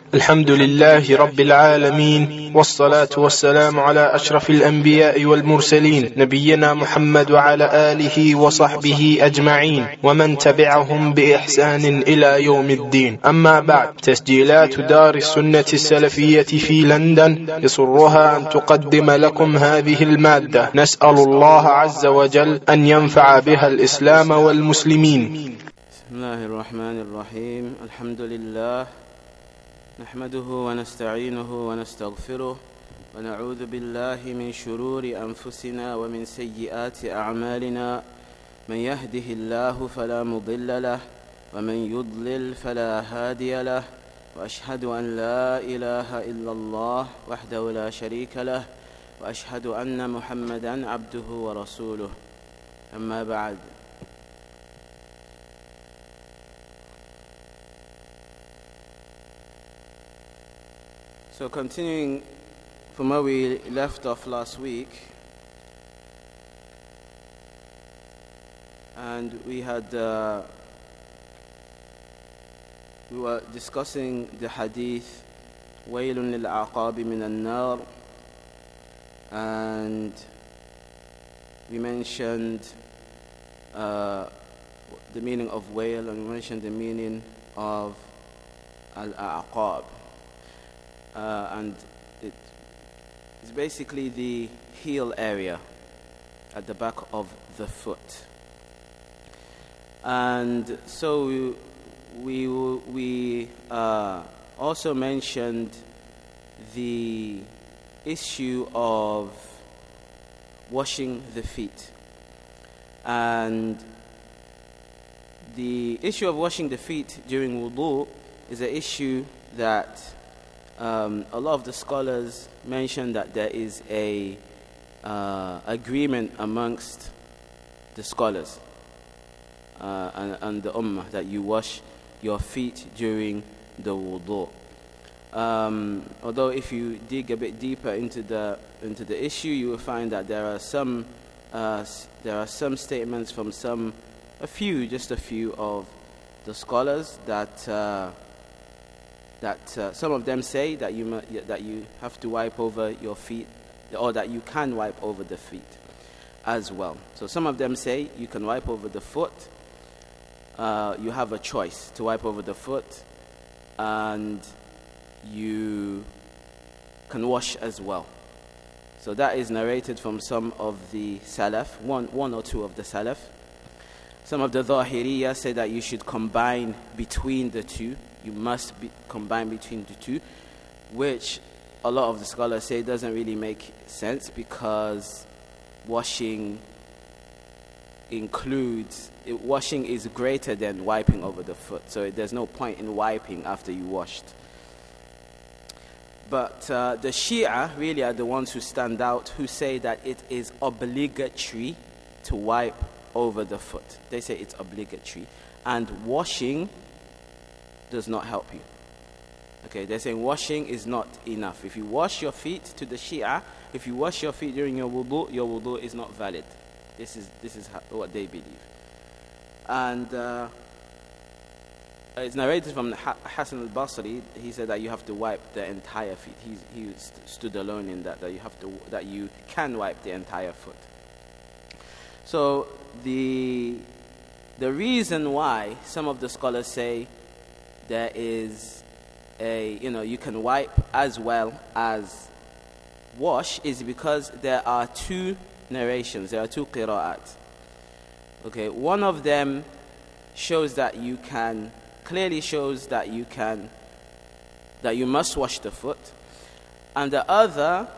الحمد لله رب العالمين، والصلاة والسلام على أشرف الأنبياء والمرسلين، نبينا محمد وعلى آله وصحبه أجمعين ومن تبعهم بإحسان إلى يوم الدين. أما بعد، تسجيلات دار السنة السلفية في لندن يسرها أن تقدم لكم هذه المادة. نسأل الله عز وجل أن ينفع بها الإسلام والمسلمين. بسم الله الرحمن الرحيم. الحمد لله نحمده ونستعينه ونستغفره ونعوذ بالله من شرور أنفسنا ومن سيئات أعمالنا. من يهده الله فلا مضل له ومن يضلل فلا هادي له، وأشهد أن لا إله إلا الله وحده لا شريك له، وأشهد أن محمدا عبده ورسوله. أما بعد، so continuing from where we left off last week, and we were discussing the hadith waylun lil aqabi min an-nar, and we mentioned the meaning of wayl, and we mentioned the meaning of al-aqab. And it's basically the heel area at the back of the foot. And so we also mentioned the issue of washing the feet. And the issue of washing the feet during wudu is an issue that a lot of the scholars mention that there is a agreement amongst the scholars and the ummah that you wash your feet during the wudu. Although if you dig a bit deeper into the issue, you will find that there are some statements from just a few of the scholars that some of them say that you have to wipe over your feet, or that you can wipe over the feet as well. So some of them say you can wipe over the foot. You have a choice to wipe over the foot, and you can wash as well. So that is narrated from some of the Salaf, one or two of the Salaf. Some of the Zahiriyya say that you should combine between the two. You must combine between the two, which a lot of the scholars say doesn't really make sense, because washing is greater than wiping over the foot. So there's no point in wiping after you washed. But the Shia really are the ones who stand out, who say that it is obligatory to wipe over the foot. They say it's obligatory, and washing does not help you. Okay, they're saying washing is not enough. If you wash your feet, to the Shia, if you wash your feet during your wudu is not valid. This is what they believe. And it's narrated from Hassan al-Basri. He said that you have to wipe the entire feet. He stood alone in that you can wipe the entire foot. So the reason why some of the scholars say there is you can wipe as well as wash is because there are two narrations, there are two qira'at. Okay, one of them shows that clearly shows that you must wash the foot, and the other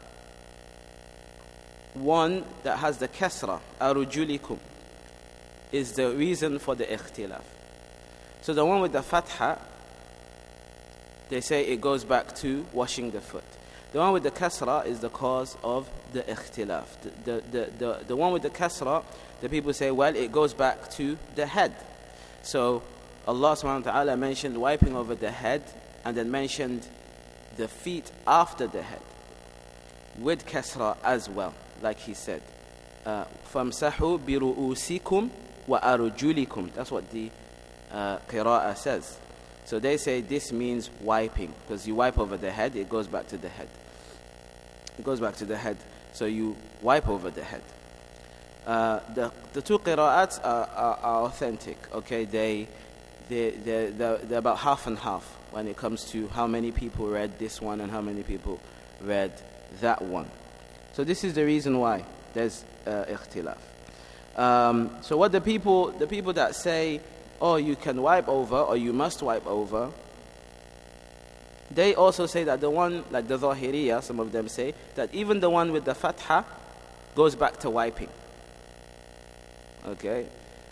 one that has the kasra, arujulikum, is the reason for the ikhtilaf. So the one with the fatha, they say it goes back to washing the foot. The one with the kasra is the cause of the ikhtilaf. The one with the kasra, the people say, well, it goes back to the head. So Allah subhanahu wa ta'ala mentioned wiping over the head, and then mentioned the feet after the head with kasra as well, like he said, فَامْسَحُوا بِرُؤُوسِكُمْ وَأَرْجُلِكُمْ. That's what the qira'ah says. So they say this means wiping, because you wipe over the head, it goes back to the head. It goes back to the head. So you wipe over the head. The two qira'ats are authentic. Okay, they're about half and half when it comes to how many people read this one and how many people read that one. So this is the reason why there's ikhtilaf. So what the people that say, oh, you can wipe over or you must wipe over, they also say that the one, like the Zahiriyya, some of them say, that even the one with the fatha goes back to wiping. Okay?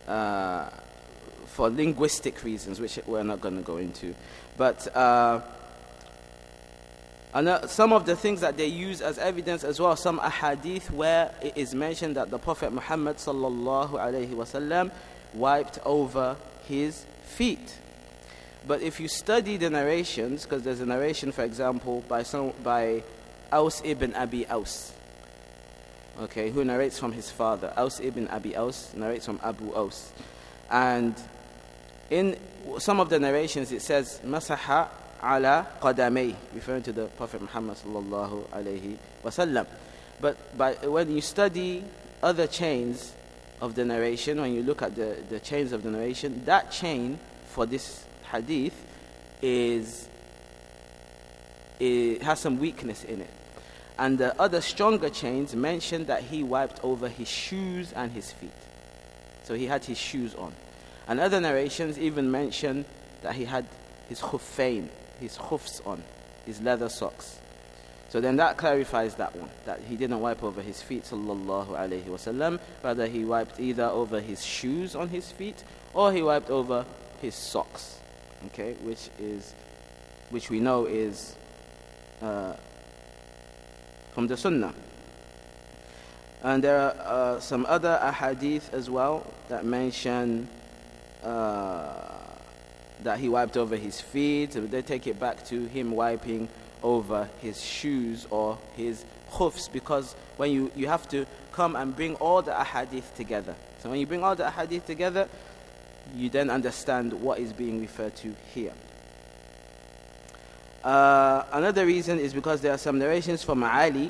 For linguistic reasons, which we're not going to go into. But some of the things that they use as evidence as well, some ahadith where it is mentioned that the Prophet Muhammad sallallahu alaihi wasallam wiped over his feet. But if you study the narrations, because there's a narration, for example, by Aus ibn Abi Aus, okay, who narrates from his father. Aus ibn Abi Aus narrates from Abu Aus. And in some of the narrations it says, Masaha ala qadamay, referring to the Prophet Muhammad sallallahu alayhi wasallam. But when you study other chains of the narration, when you look at the chains of the narration, that chain for this hadith it has some weakness in it. And the other stronger chains mention that he wiped over his shoes and his feet. So he had his shoes on. And other narrations even mention that he had his khuffain, his khufs on, his leather socks. So then that clarifies that one, that he didn't wipe over his feet, sallallahu alayhi wasallam. Rather, he wiped either over his shoes on his feet or he wiped over his socks. Okay, which we know is from the Sunnah. And there are some other ahadith as well that mention that he wiped over his feet. They take it back to him wiping over his shoes or his khufs, because when you have to come and bring all the ahadith together. So when you bring all the ahadith together, you then understand what is being referred to here. Another reason is because there are some narrations from Ali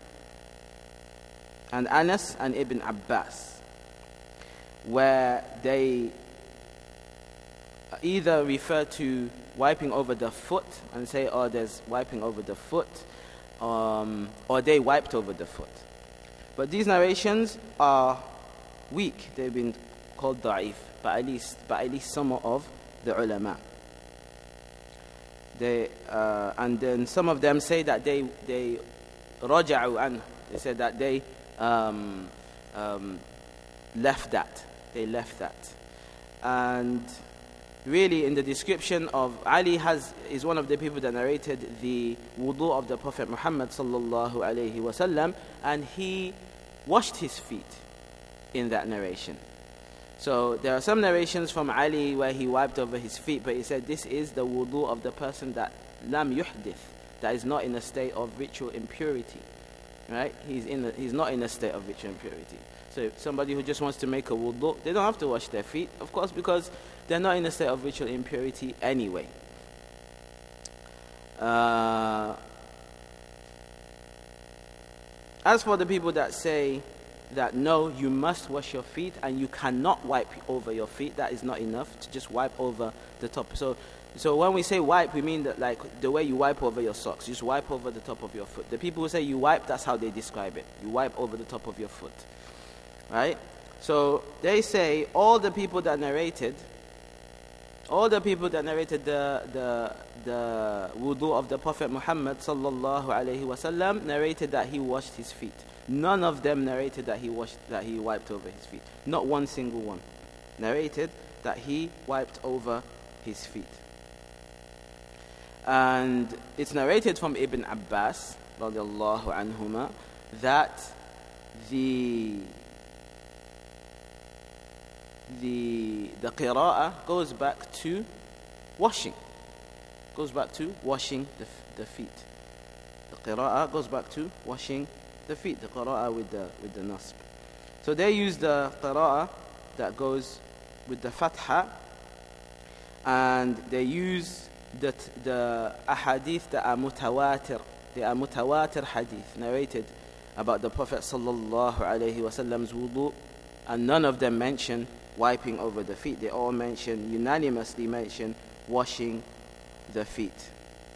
and Anas and Ibn Abbas where they either refer to wiping over the foot and say, oh, there's wiping over the foot, or they wiped over the foot. But these narrations are weak. They've been called da'if, but at least some of the ulama. And then some of them say that they raja'u an. They said that they left that. They left that. And really, in the description of Ali is one of the people that narrated the wudu of the Prophet Muhammad sallallahu alaihi wasallam, and he washed his feet in that narration. So there are some narrations from Ali where he wiped over his feet, but he said this is the wudu of the person that lam yuhdith, that is not in a state of ritual impurity. Right? He's not in a state of ritual impurity. So somebody who just wants to make a wudu, they don't have to wash their feet, of course, because they're not in a state of ritual impurity anyway. As for the people that say that no, you must wash your feet and you cannot wipe over your feet, that is not enough to just wipe over the top. So when we say wipe, we mean that like the way you wipe over your socks, you just wipe over the top of your foot. The people who say you wipe, that's how they describe it. You wipe over the top of your foot. Right? So they say all the people that narrated the wudu of the Prophet Muhammad sallallahu alaihi wasallam narrated that he washed his feet. None of them narrated that he wiped over his feet. Not one single one narrated that he wiped over his feet. And it's narrated from Ibn Abbas radiallahu anhuma that the qira'ah goes back to washing. Goes back to washing the feet. The qira'ah goes back to washing the feet. The qira'ah with the nasb. So they use the qira'ah that goes with the fatha, and they use the ahadith that are mutawatir. They are mutawatir hadith narrated about the Prophet sallallahu alaihi wasallam's wudu, and none of them mention wiping over the feet. They all unanimously mention washing the feet.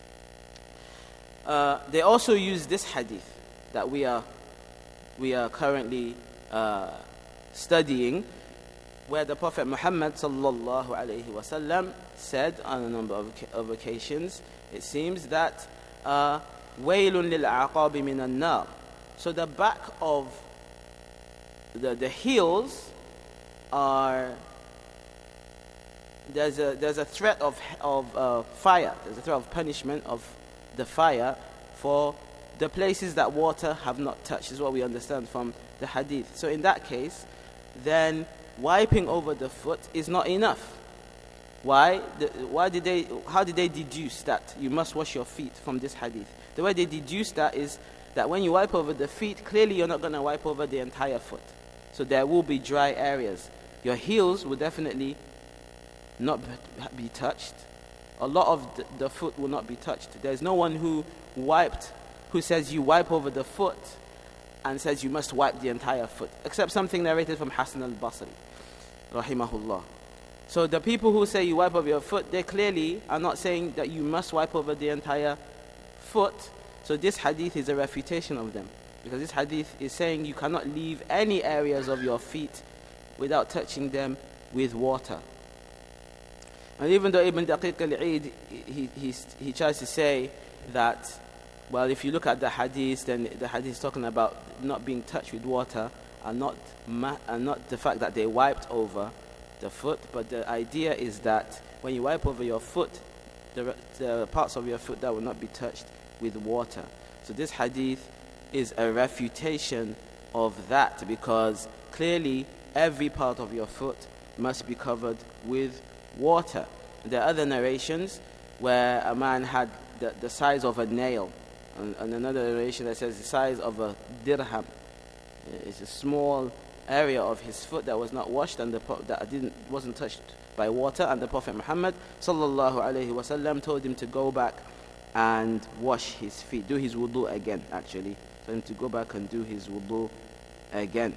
They also use this hadith that we are currently studying, where the Prophet Muhammad sallallahu alaihi wasallam said on a number of occasions, it seems that waylun lil aqabi min an-nar. So the back of the heels are, there's a threat of fire. There's a threat of punishment of the fire for the places that water have not touched, is what we understand from the hadith. So in that case, then wiping over the foot is not enough. How did they deduce that you must wash your feet from this hadith? The way they deduce that is that when you wipe over the feet, clearly you're not going to wipe over the entire foot. So there will be dry areas. Your heels will definitely not be touched. A lot of the foot will not be touched. There's no one who says you wipe over the foot and says you must wipe the entire foot, except something narrated from Hasan al-Basri, rahimahullah. So the people who say you wipe over your foot, they clearly are not saying that you must wipe over the entire foot. So this hadith is a refutation of them, because this hadith is saying you cannot leave any areas of your feet without touching them with water. And even though Ibn Daqiq al-Eid, he tries to say that, well, if you look at the hadith, then the hadith is talking about not being touched with water, and not the fact that they wiped over the foot, but the idea is that when you wipe over your foot, the parts of your foot that will not be touched with water. So this hadith is a refutation of that, because clearly every part of your foot must be covered with water. There are other narrations where a man had the size of a nail, and another narration that says the size of a dirham. It's a small area of his foot that was not washed and wasn't touched by water, and the Prophet Muhammad sallallahu alaihi wasallam told him to go back and wash his feet, do his wudu again. Actually, for him to go back and do his wudu again.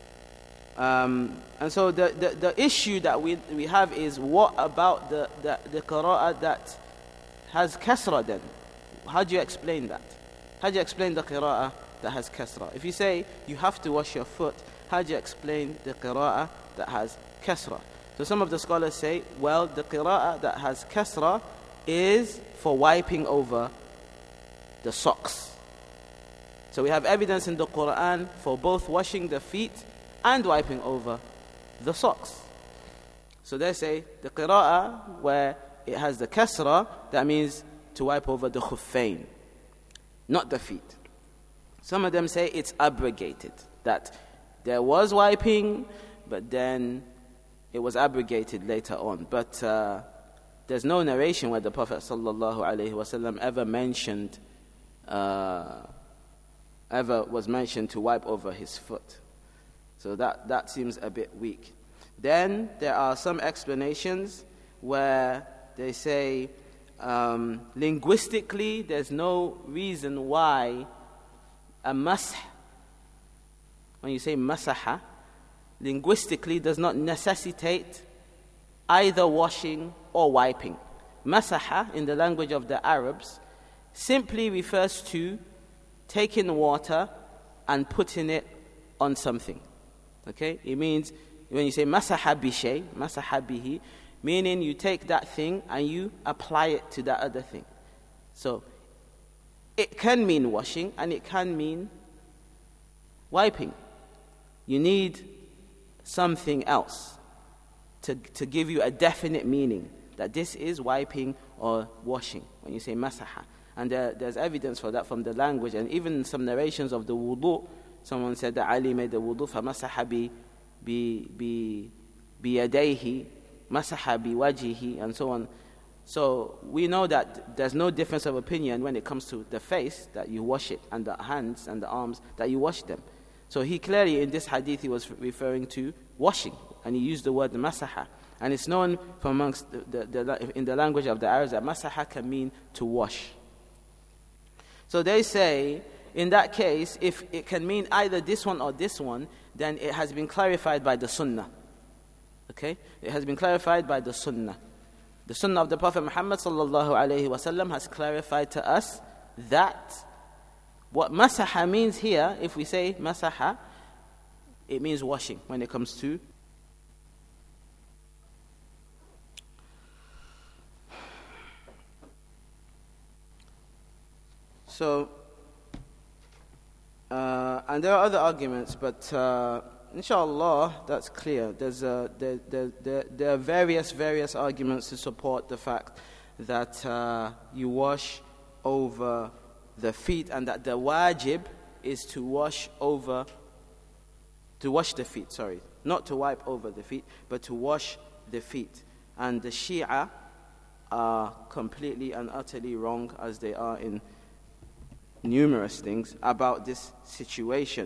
And so the issue that we have is, what about the qira'ah that has kasra then? How do you explain that? How do you explain the qira'ah that has kasra? If you say you have to wash your foot, how do you explain the qira'ah that has kasra? So some of the scholars say, well, the qira'ah that has kasra is for wiping over the socks. So we have evidence in the Quran for both washing the feet and wiping over the socks. So they say the qira'ah where it has the kasra, that means to wipe over the khuffain, not the feet. Some of them say it's abrogated, that there was wiping, but then it was abrogated later on. But there's no narration where the Prophet ﷺ ever was mentioned to wipe over his foot. So that seems a bit weak. Then there are some explanations where they say linguistically there's no reason why a masah, when you say masaha, linguistically does not necessitate either washing or wiping. Masaha in the language of the Arabs simply refers to taking water and putting it on something. Okay? It means when you say masaha bishay, masaha bihi, meaning you take that thing and you apply it to that other thing. So it can mean washing and it can mean wiping. You need something else to give you a definite meaning that this is wiping or washing when you say masaha. And there's evidence for that from the language, and even some narrations of the wudu. Someone said that Ali made the wudu فَمَسَحَ بِيَدَيْهِ مَسَحَ بِوَجْهِهِ and so on. So we know that there's no difference of opinion when it comes to the face, that you wash it, and the hands and the arms, that you wash them. So he clearly in this hadith he was referring to washing, and he used the word masaha. And it's known from amongst in the language of the Arabs that masaha can mean to wash. So they say, in that case, if it can mean either this one or this one, then it has been clarified by the Sunnah. Okay? It has been clarified by the Sunnah. The Sunnah of the Prophet Muhammad sallallahu alaihi wasallam has clarified to us that what masaha means here, if we say masaha, it means washing when it comes to so and there are other arguments, but inshallah that's clear. There are various arguments to support the fact that you wash over the feet, and that the wajib is to wash the feet, not to wipe over the feet, but to wash the feet. And the Shia are completely and utterly wrong, as they are in numerous things about this situation.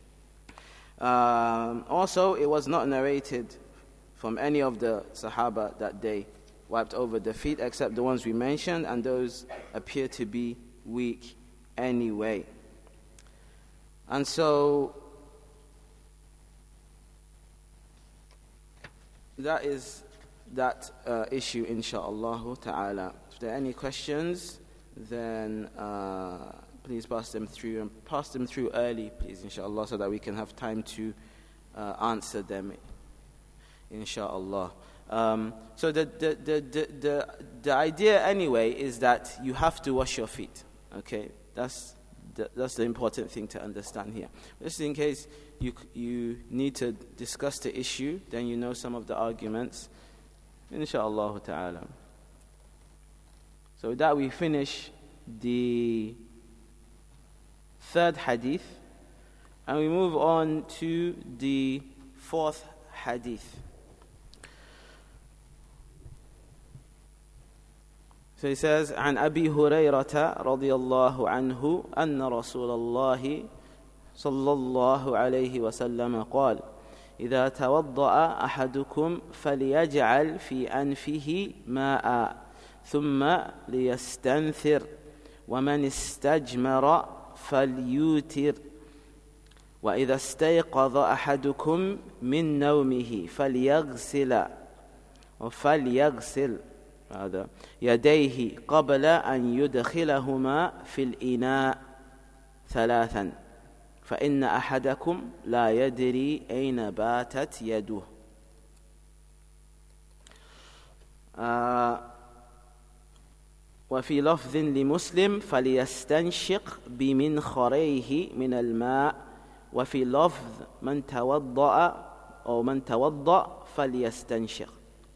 Also, it was not narrated from any of the Sahaba that they wiped over the feet, except the ones we mentioned, and those appear to be weak anyway. And so that is that issue, insha'Allah ta'ala. If there are any questions, then please pass them through, and pass them through early, please, insha'Allah, so that we can have time to answer them, insha'Allah. So the idea anyway is that you have to wash your feet. Okay, that's the important thing to understand here. Just in case you need to discuss the issue, then you know some of the arguments, insha'Allah ta'ala. So with that we finish the third hadith, and we move on to the fourth hadith. So he says, عن أبي هريرة رضي الله عنه أن رسول الله صلى الله عليه وسلم قال إذا توضأ أحدكم فليجعل في أنفه ماء ثم ليستنثر ومن استجمر فليوتر وإذا استيقظ أحدكم من نومه فليغسل يديه قبل أن يدخلهما في الإناء ثلاثا فإن أحدكم لا يدري أين باتت يده. وفي لفظ لمسلم فليستنشق بمنخريه من الماء وفي لفظ من توضأ فليستنشق.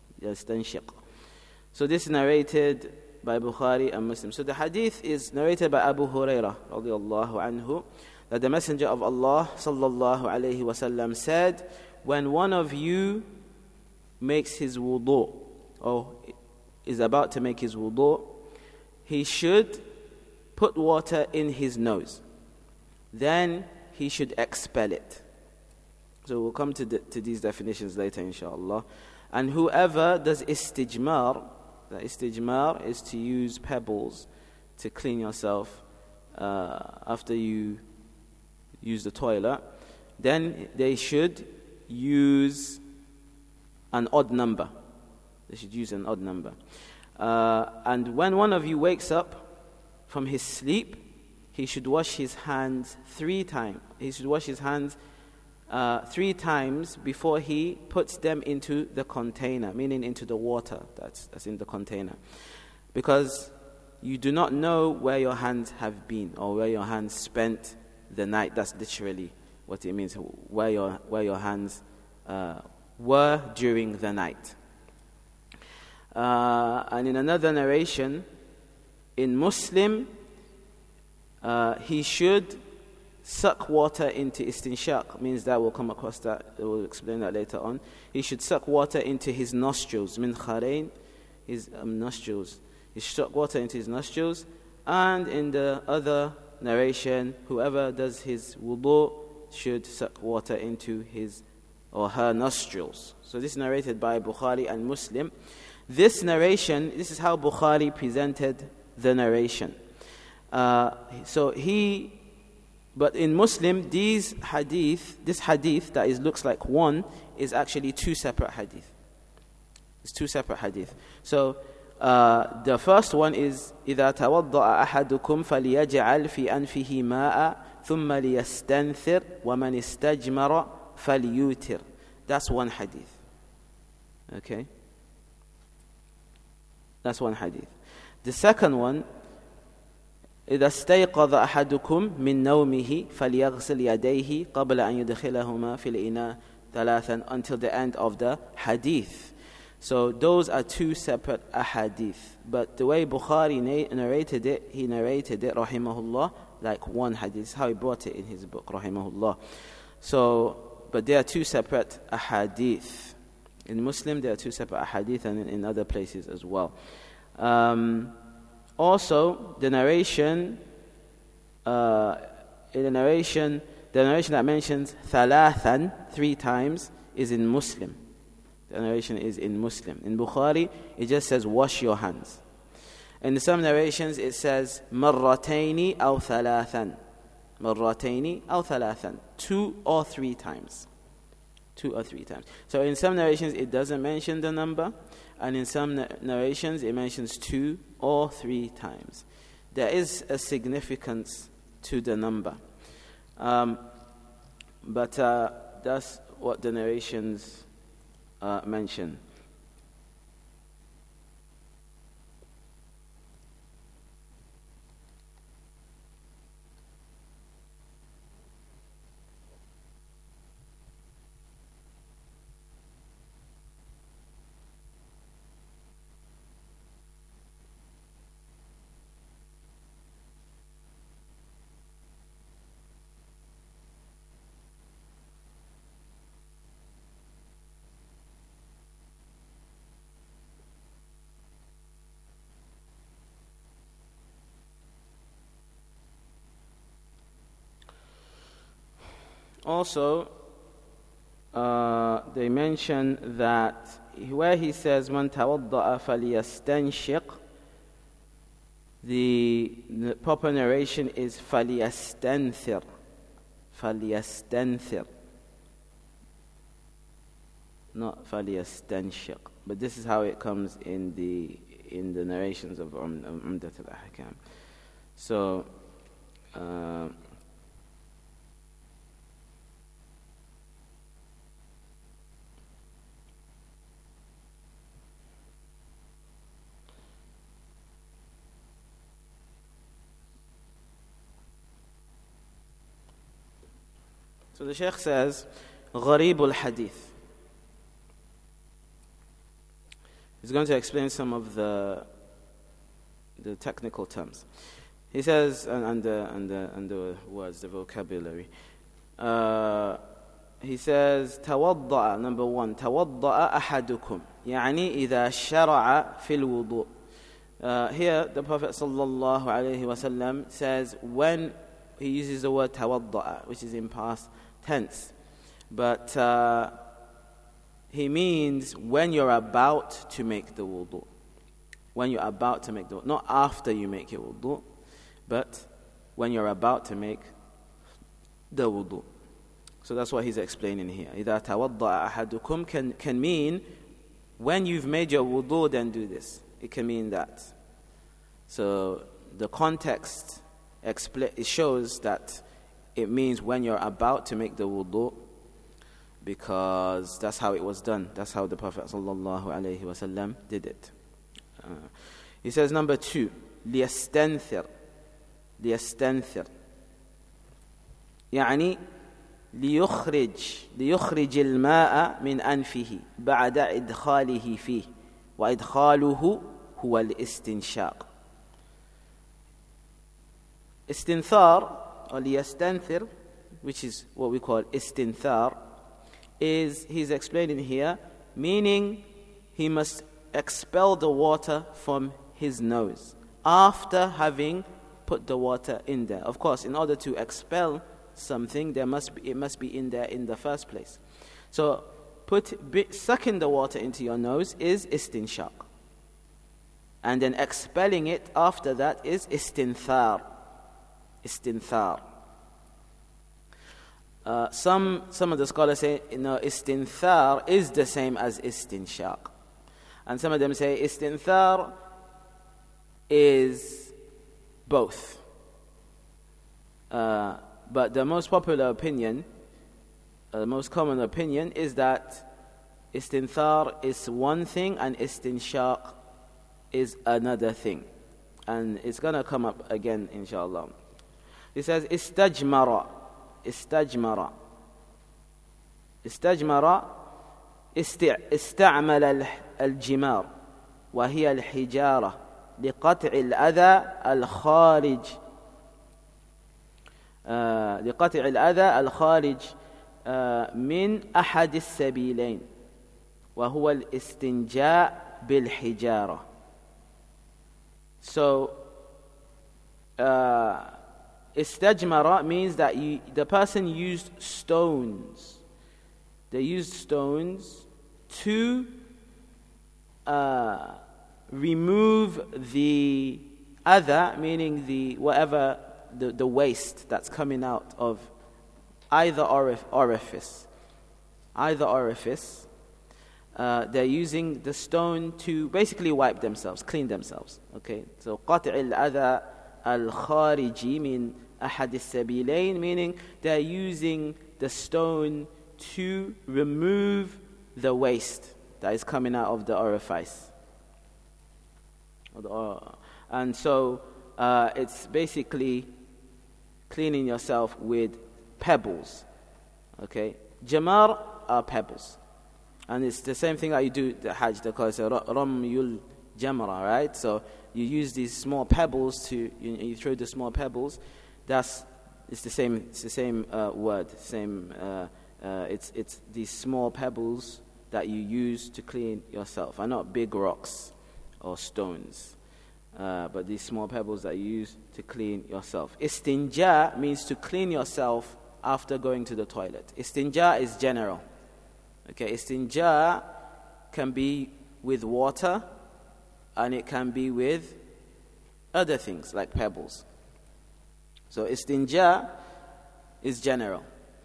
So this is narrated by Bukhari and Muslim. So the hadith is narrated by Abu Hurairah radiyallahu anhu, that the Messenger of Allah sallallahu alayhi wasallam said, when one of you makes his wudu, or is about to make his wudu, he should put water in his nose. Then he should expel it. So we'll come to these definitions later, inshallah. And whoever does istijmar, the istijmar is to use pebbles to clean yourself after you use the toilet, then they should use an odd number. They should use an odd number. And when one of you wakes up from his sleep, he should wash his hands 3 times. He should wash his hands 3 times before he puts them into the container, meaning into the water that's in the container. Because you do not know where your hands have been or where your hands spent the night. That's literally what it means, where your hands were during the night. And in another narration, in Muslim, he should suck water into istinshaq, means that we'll come across that, we'll explain that later on. He should suck water into his nostrils, min kharain, his nostrils. He should suck water into his nostrils. And in the other narration, whoever does his wudu should suck water into his or her nostrils. So this is narrated by Bukhari and Muslim. This narration, this is how Bukhari presented the narration. But in Muslim, this hadith that looks like one is actually two separate hadith. It's two separate hadith. So the first one is إذا توضأ أحدكم فليجعل في أنفه ماء ثم ليستنثر ومن استجمر فليوتر. That's one hadith. Okay? That's one hadith. The second one, إذا استيقظ أحدكم من نومه فليغسل يديه قبل أن يدخلهما في الإناء ثلاثا, until the end of the hadith. So those are two separate ahadith. But the way Bukhari narrated it, he narrated it, rahimahullah, like one hadith. This is how he brought it in his book, rahimahullah. So, but there are two separate ahadith. In Muslim, there are two separate ahadith, and in other places as well. Also, the narration that mentions thalathan 3 times is in Muslim. The narration is in Muslim. In Bukhari, it just says wash your hands. In some narrations, it says marrataini aw thalathan. Marrataini aw thalathan. 2 or 3 times. 2 or 3 times. So in some narrations, it doesn't mention the number. And in some narrations, it mentions 2 or 3 times. There is a significance to the number. But that's what the narrations mention. Also, they mention that where he says "Man tawadda'a falyastanshiq," the proper narration is falyastanthir. Falyastanthir, not falyastanshiq. But this is how it comes in the narrations of Umdat al-Ahkam. So. So the Shaykh says, غريب الحديث. He's going to explain some of the technical terms. He says, and the words, the vocabulary. He says, توضأ, number 1, توضأ أحدكم, يعني إذا شرع في الوضوء. Here, the Prophet sallallahu alaihi wasallam says when he uses the word tawadda'a, which is in past tense. But he means when you're about to make the wudu. When you're about to make the wudu. Not after you make your wudu, but when you're about to make the wudu. So that's what he's explaining here. إِذَا تَوَضَّأَ أَحَدُكُمْ can mean when you've made your wudu, then do this. It can mean that. So the context it shows that it means when you're about to make the wudu, because that's how it was done. That's how the Prophet ﷺ did it. He says, number 2, ليستنثر. يعني ليخرج الماء من أنفه بعد إدخاله فيه، وإدخاله هو الاستنشاق. Istinthar, or liyastanthir, which is what we call istinthar, he's explaining here, meaning he must expel the water from his nose after having put the water in there. Of course, in order to expel something, it must be in there in the first place. So sucking the water into your nose is istinshaq. And then expelling it after that is istinthar. Istinthar. Some of the scholars say, istinthar is the same as istinshaq. And some of them say istinthar is both. But the most popular opinion, the most common opinion is that istinthar is one thing and istinshaq is another thing. And it's going to come up again, inshallah. It says, istajmara. استعمل الجمار وهي الحجارة لقطع الأذى الخارج من أحد السبيلين وهو الاستنجاء بالحجارة. So istajmara means that the person used stones. They used stones to remove the adha, meaning the waste that's coming out of either orifice. They're using the stone to basically wipe themselves, clean themselves. Okay, so قطع الأذى الخارجي من أحد السبيلين, meaning they're using the stone to remove the waste that is coming out of the orifice. And so it's basically cleaning yourself with pebbles. Okay, jamar are pebbles, and it's the same thing that you do the Hajj. They call it ramyul jamra, right? So you use these small pebbles you throw the small pebbles. It's the same word. It's these small pebbles that you use to clean yourself, and not big rocks or stones, but these small pebbles that you use to clean yourself. Istinja means to clean yourself after going to the toilet. Istinja is general. Okay, istinja can be with water, and it can be with other things like pebbles. So istinja is general.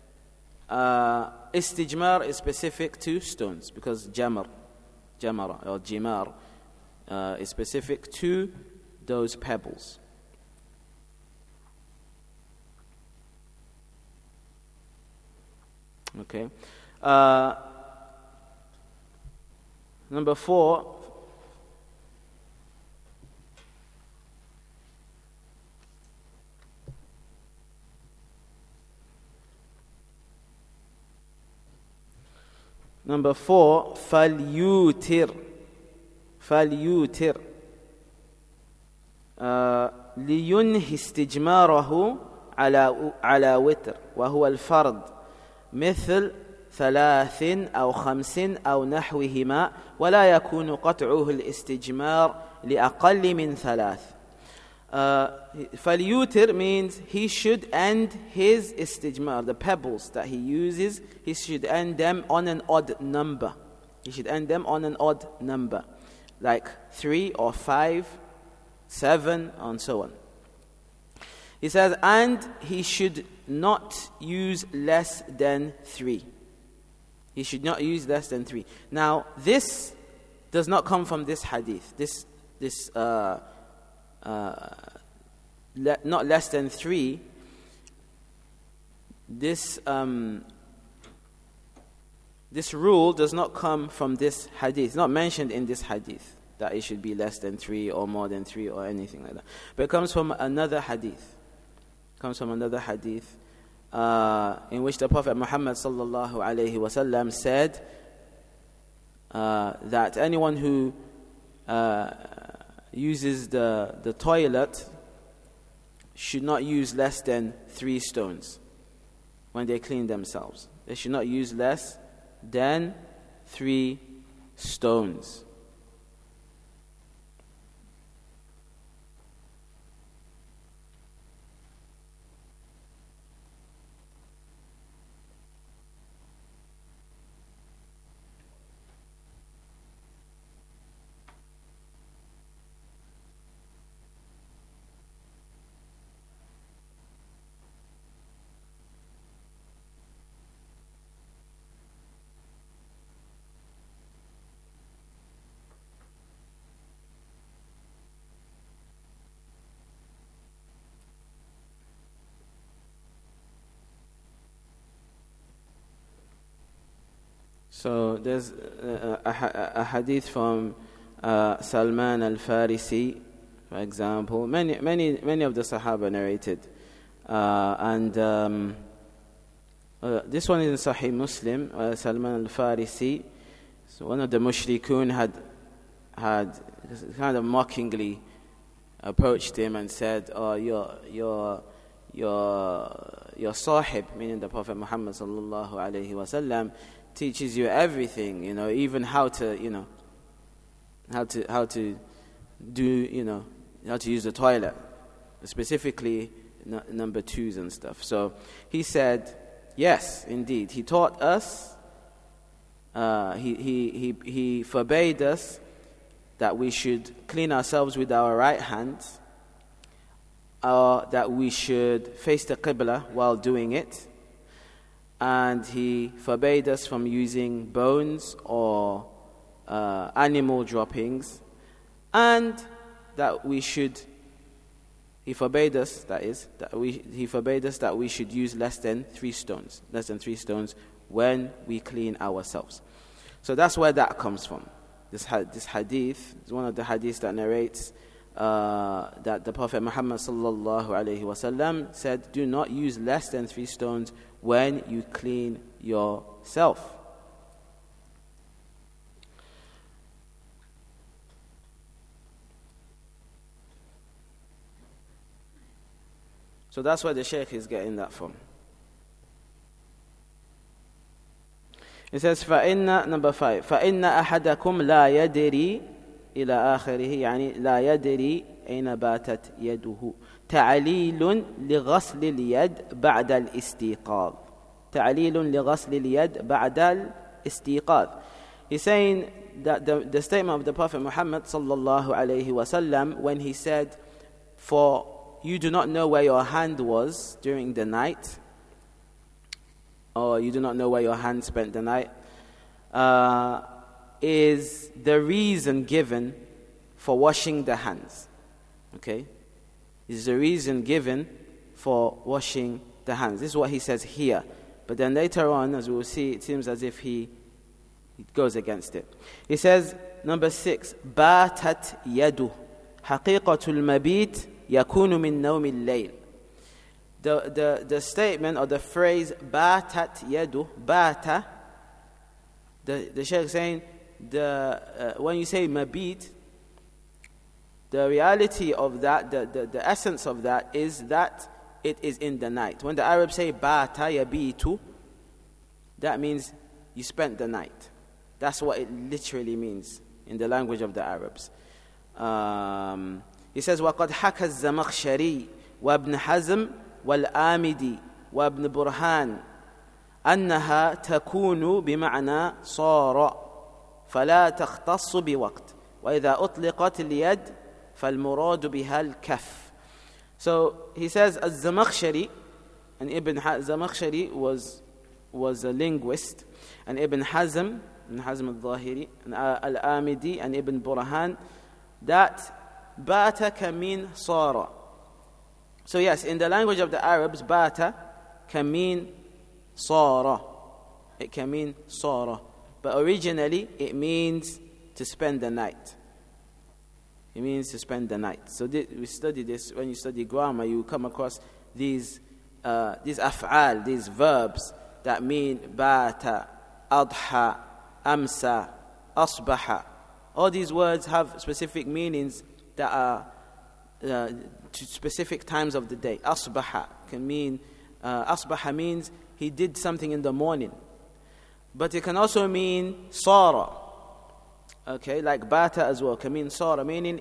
Istijmar is specific to stones, because jamara or jimar is specific to those pebbles. Okay. Number 4. Number 4, فَلْيُوتِرْ لِيُنْهِ اسْتِجْمَارَهُ على وتر وهو الفرض مثل 3 أو 5 أو نحوهما ولا يكون قطعه الاستجمار لأقل من 3. فَلْيُوتِرْ means he should end his istijmar, the pebbles that he uses, he should end them on an odd number. He should end them on an odd number, like 3 or 5, 7, and so on. He says, and he should not use less than 3. He should not use less than 3. Now, this does not come from this hadith. Not less than 3. This rule does not come from this hadith. It's not mentioned in this hadith that it should be less than 3 or more than 3 or anything like that. But it comes from another hadith. In which the Prophet Muhammad sallallahu alaihi wasallam said that anyone who uses the toilet should not use less than 3 stones when they clean themselves. They should not use less than 3 stones. So there's a hadith from Salman al-Farisi, for example. Many of the Sahaba narrated, and this one is in Sahih Muslim. Salman al-Farisi, so one of the mushrikun had kind of mockingly approached him and said, "Oh, your sahib," meaning the Prophet Muhammad sallallahu alaihi wasallam, teaches you everything, even how to do, how to use the toilet, specifically number twos and stuff. So he said, yes, indeed, he taught us. He forbade us that we should clean ourselves with our right hands, that we should face the Qibla while doing it, and he forbade us from using bones or animal droppings, and that we should. He forbade us that we should use less than 3 stones when we clean ourselves. So that's where that comes from. This hadith is one of the hadiths that narrates that the Prophet Muhammad sallallahu alaihi wasallam said, "Do not use less than 3 stones when you clean yourself." So that's where the Shaykh is getting that from. It says, number 5, فَإِنَّ أَحَدَكُمْ لَا يَدْرِي إلى آخره يعني لا يدري أين باتت يده تعليل لغسل اليد بعد الاستيقاظ تعليل لغسل اليد بعد الاستيقاظ. He's saying that the statement of the Prophet Muhammad sallallahu alayhi wasallam when he said, "For you do not know where your hand was during the night," or you do not know where your hand spent the night, is the reason given for washing the hands. Okay? Is the reason given for washing the hands. This is what he says here. But then later on, as we will see, it seems as if he goes against it. He says, number 6, باتت يده حقيقة المبيت يكون من نوم الليل. The statement or the phrase batat yadu, bata, the Shaykh is saying when you say mabit, the reality of that, the essence of that is that it is in the night. When the Arabs say bata yabitu, that means you spent the night. That's what it literally means in the language of the Arabs. He says وَقَدْ حَكَى الزَّمَخْشَرِي وَابْنُ حَزْمٍ والآمدي وابن برهان أنها تكون بمعنى صار فلا تختص بوقت وإذا أطلقت اليد فالمراد بها الكف. So he says الزمخشري, and Zamakhshari was a linguist, and Ibn Hazm al-Zahiri, and Al-Amidi, and Ibn Burhan, that bata can mean sara. So yes, in the language of the Arabs, bata can mean sara. It can mean sara. But originally, it means to spend the night. It means to spend the night. So we study this. When you study grammar, you come across these af'al, these verbs that mean bata, adha, amsa, asbaha. All these words have specific meanings that are to specific times of the day. Asbaha can mean, asbaha means he did something in the morning. But it can also mean sara. Okay, like bata as well can mean sara, meaning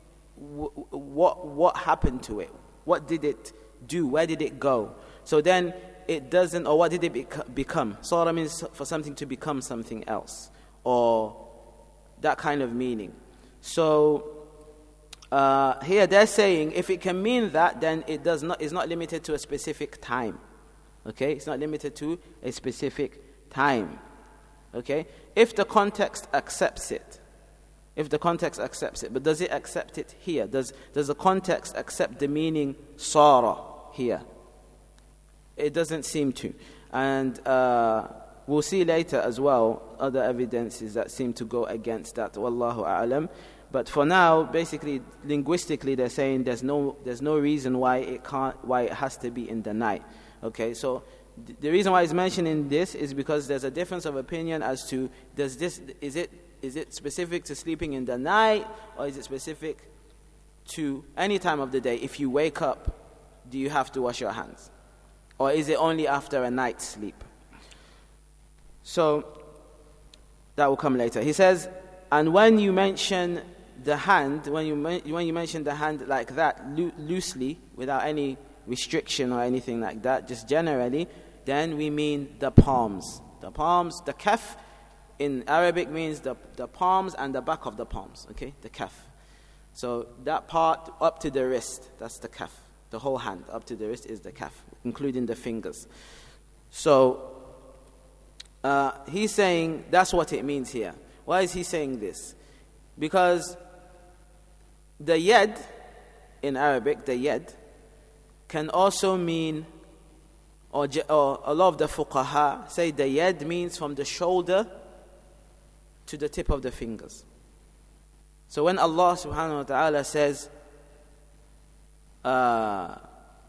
what happened to it? What did it do? Where did it go? So then it doesn't, or what did it become? Sara means for something to become something else, or that kind of meaning. So here they're saying if it can mean that, then it does not. It's not limited to a specific time. Okay, it's not limited to a specific time. Okay, if the context accepts it. If the context accepts it, but does it accept it here? Does the context accept the meaning Sara here? It doesn't seem to. And we'll see later as well other evidences that seem to go against that. Wallahu a'lam. But for now, basically, linguistically, they're saying there's no reason why it has to be in the night. Okay, so the reason why it's mentioning this is because there's a difference of opinion as to is it specific to sleeping in the night, or is it specific to any time of the day? If you wake up, do you have to wash your hands, or is it only after a night's sleep? So that will come later. He says, and when you mention the hand, when you mention the hand like that, loosely, without any restriction or anything like that, just generally, then we mean the palms. The palms, the kaf in Arabic means the palms and the back of the palms, okay, the kaf. So that part up to the wrist, that's the kaf. The whole hand up to the wrist is the kaf, including the fingers. So he's saying that's what it means here. Why is he saying this? Because the yad in Arabic, the yad, can also mean, or a lot of the fuqaha say the yad means from the shoulder to the tip of the fingers. So when Allah subhanahu wa ta'ala says, فَاغْسِلُوا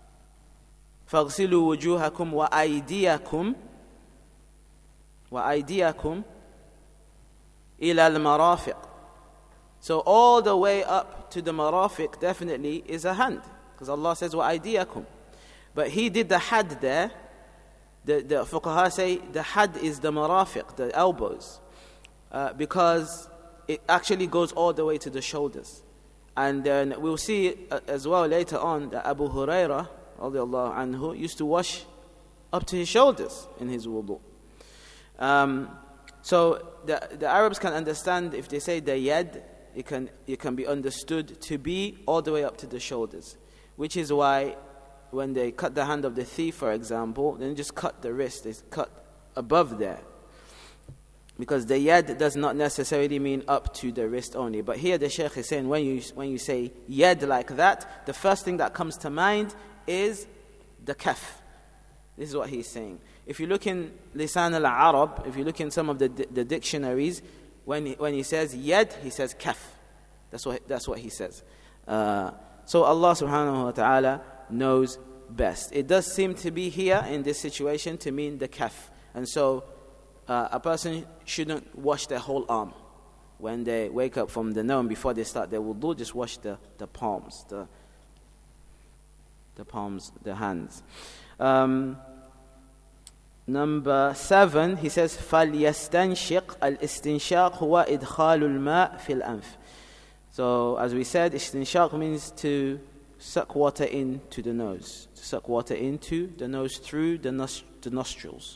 وُجُوهَكُمْ وَأَيْدِيَكُمْ إِلَى الْمَرَافِقِ. So all the way up to the marafiq definitely is a hand, because Allah says وَأَيْدِيَكُمْ. But he did the had there. The fuqaha say the had is the marafiq, the elbows, because it actually goes all the way to the shoulders. And then we'll see as well later on that Abu Hurairah radiallahu anhu used to wash up to his shoulders in his wudu. So the Arabs can understand if they say the yad, it can be understood to be all the way up to the shoulders, which is why when they cut the hand of the thief, for example, they just cut the wrist, they cut above there. Because the yad does not necessarily mean up to the wrist only. But here the Shaykh is saying when you say yad like that, the first thing that comes to mind is the kaf. This is what he's saying. If you look in Lisan al-Arab, if you look in some of the dictionaries, when he says yad, he says kaf. That's what he says. So Allah subhanahu wa ta'ala knows best. It does seem to be here in this situation to mean the kaf. And so a person shouldn't wash their whole arm. When they wake up from the nawm, before they start their wudu, just wash the palms, the palms, the hands. Number 7, he says, فَلْيَسْتَنْشِقْ الْإِسْتِنْشَاقُ هُوَ إِدْخَالُ الْمَاءِ فِي الْأَنْفِ. So, as we said, istinshaq means to suck water into the nose. To suck water into the nose through the nostrils.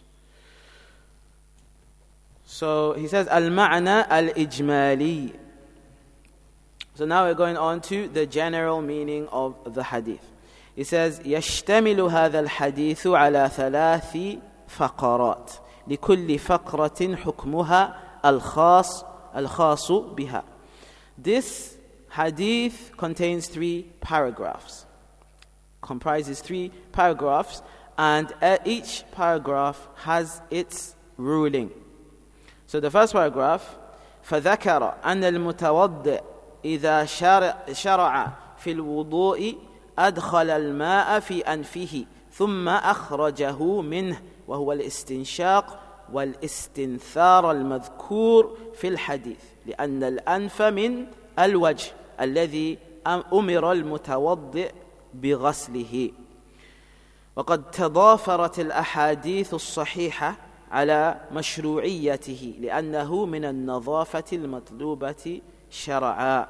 So, he says, al-ma'na al-ijmali. So now we're going on to the general meaning of the hadith. He says, يَشْتَمِلُ هَذَا الْحَدِيثُ عَلَى ثَلَاثِ فقرات لكل فقرة حكمها الخاص بها. This hadith contains 3 paragraphs, comprises 3 paragraphs, and each paragraph has its ruling. So the first paragraph, فذكر أن المتوضئ إذا شرع في الوضوء أدخل الماء في أنفه ثم أخرجه منه وهو الاستنشاق والاستنثار المذكور في الحديث لأن الأنف من الوجه الذي أمر المتوضئ بغسله. وقد تضافرت الأحاديث الصحيحة على مشروعيته لأنه من النظافة المطلوبة شرعا.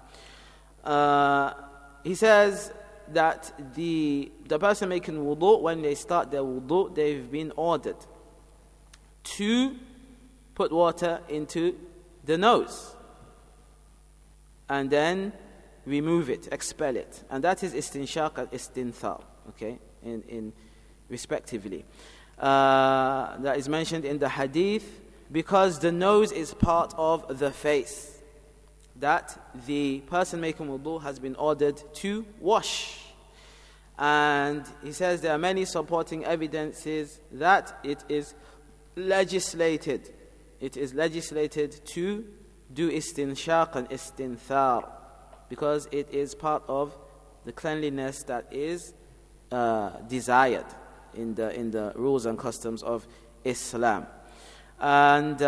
He says that the person making wudu, when they start their wudu, they've been ordered to put water into the nose and then remove it, expel it. And that is istinshaq and istinthar, okay, in respectively. That is mentioned in the hadith because the nose is part of the face that the person making wudu has been ordered to wash. And he says there are many supporting evidences that it is legislated. It is legislated to do istinshaq and istinthar, because it is part of the cleanliness that is desired in the rules and customs of Islam. And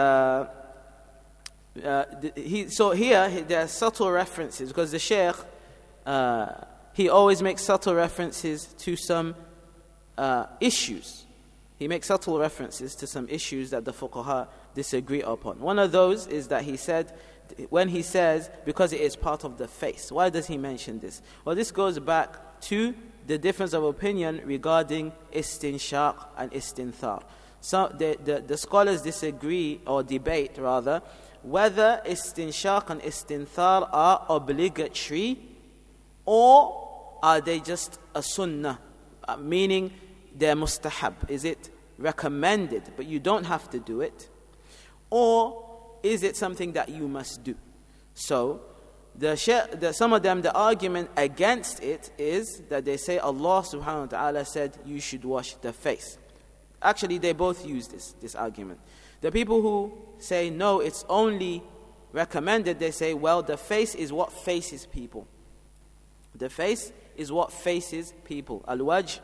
so here there are subtle references, because the Shaykh he always makes subtle references to some issues. He makes subtle references to some issues that the fuqaha disagree upon. One of those is that he said, when he says, because it is part of the face. Why does he mention this? Well, this goes back to the difference of opinion regarding istinshaq and istinthar. So the scholars disagree, or debate rather, whether istinshaq and istinthar are obligatory or are they just a sunnah, meaning they're mustahab. Is it recommended but you don't have to do it, or is it something that you must do? So some of them, the argument against it is that they say Allah subhanahu wa ta'ala said you should wash the face. Actually, they both use this argument. The people who say no, it's only recommended, they say, well, the face is what faces people. The face is what faces people. Al-wajh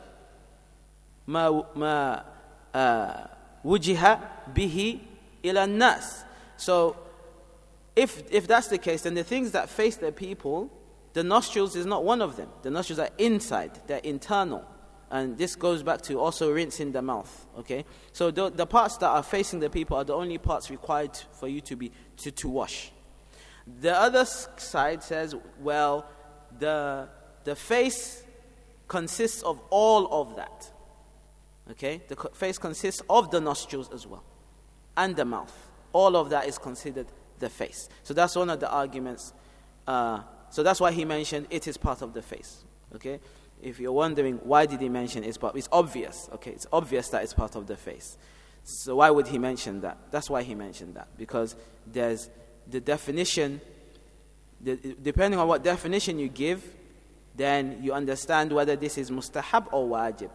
ma wujiha bihi ila nas. So if that's the case, then the things that face the people, the nostrils is not one of them. The nostrils are inside, they're internal. And this goes back to also rinsing the mouth. Okay, so the parts that are facing the people are the only parts required for you to wash. The other side says, well, the face consists of all of that. Okay, the face consists of the nostrils as well, and the mouth. All of that is considered the face. So that's one of the arguments. So that's why he mentioned it is part of the face. Okay. If you're wondering why did he mention it's obvious. Okay, it's obvious that it's part of the face. So why would he mention that? That's why he mentioned that, because there's the definition. Depending on what definition you give, then you understand whether this is mustahab or wajib.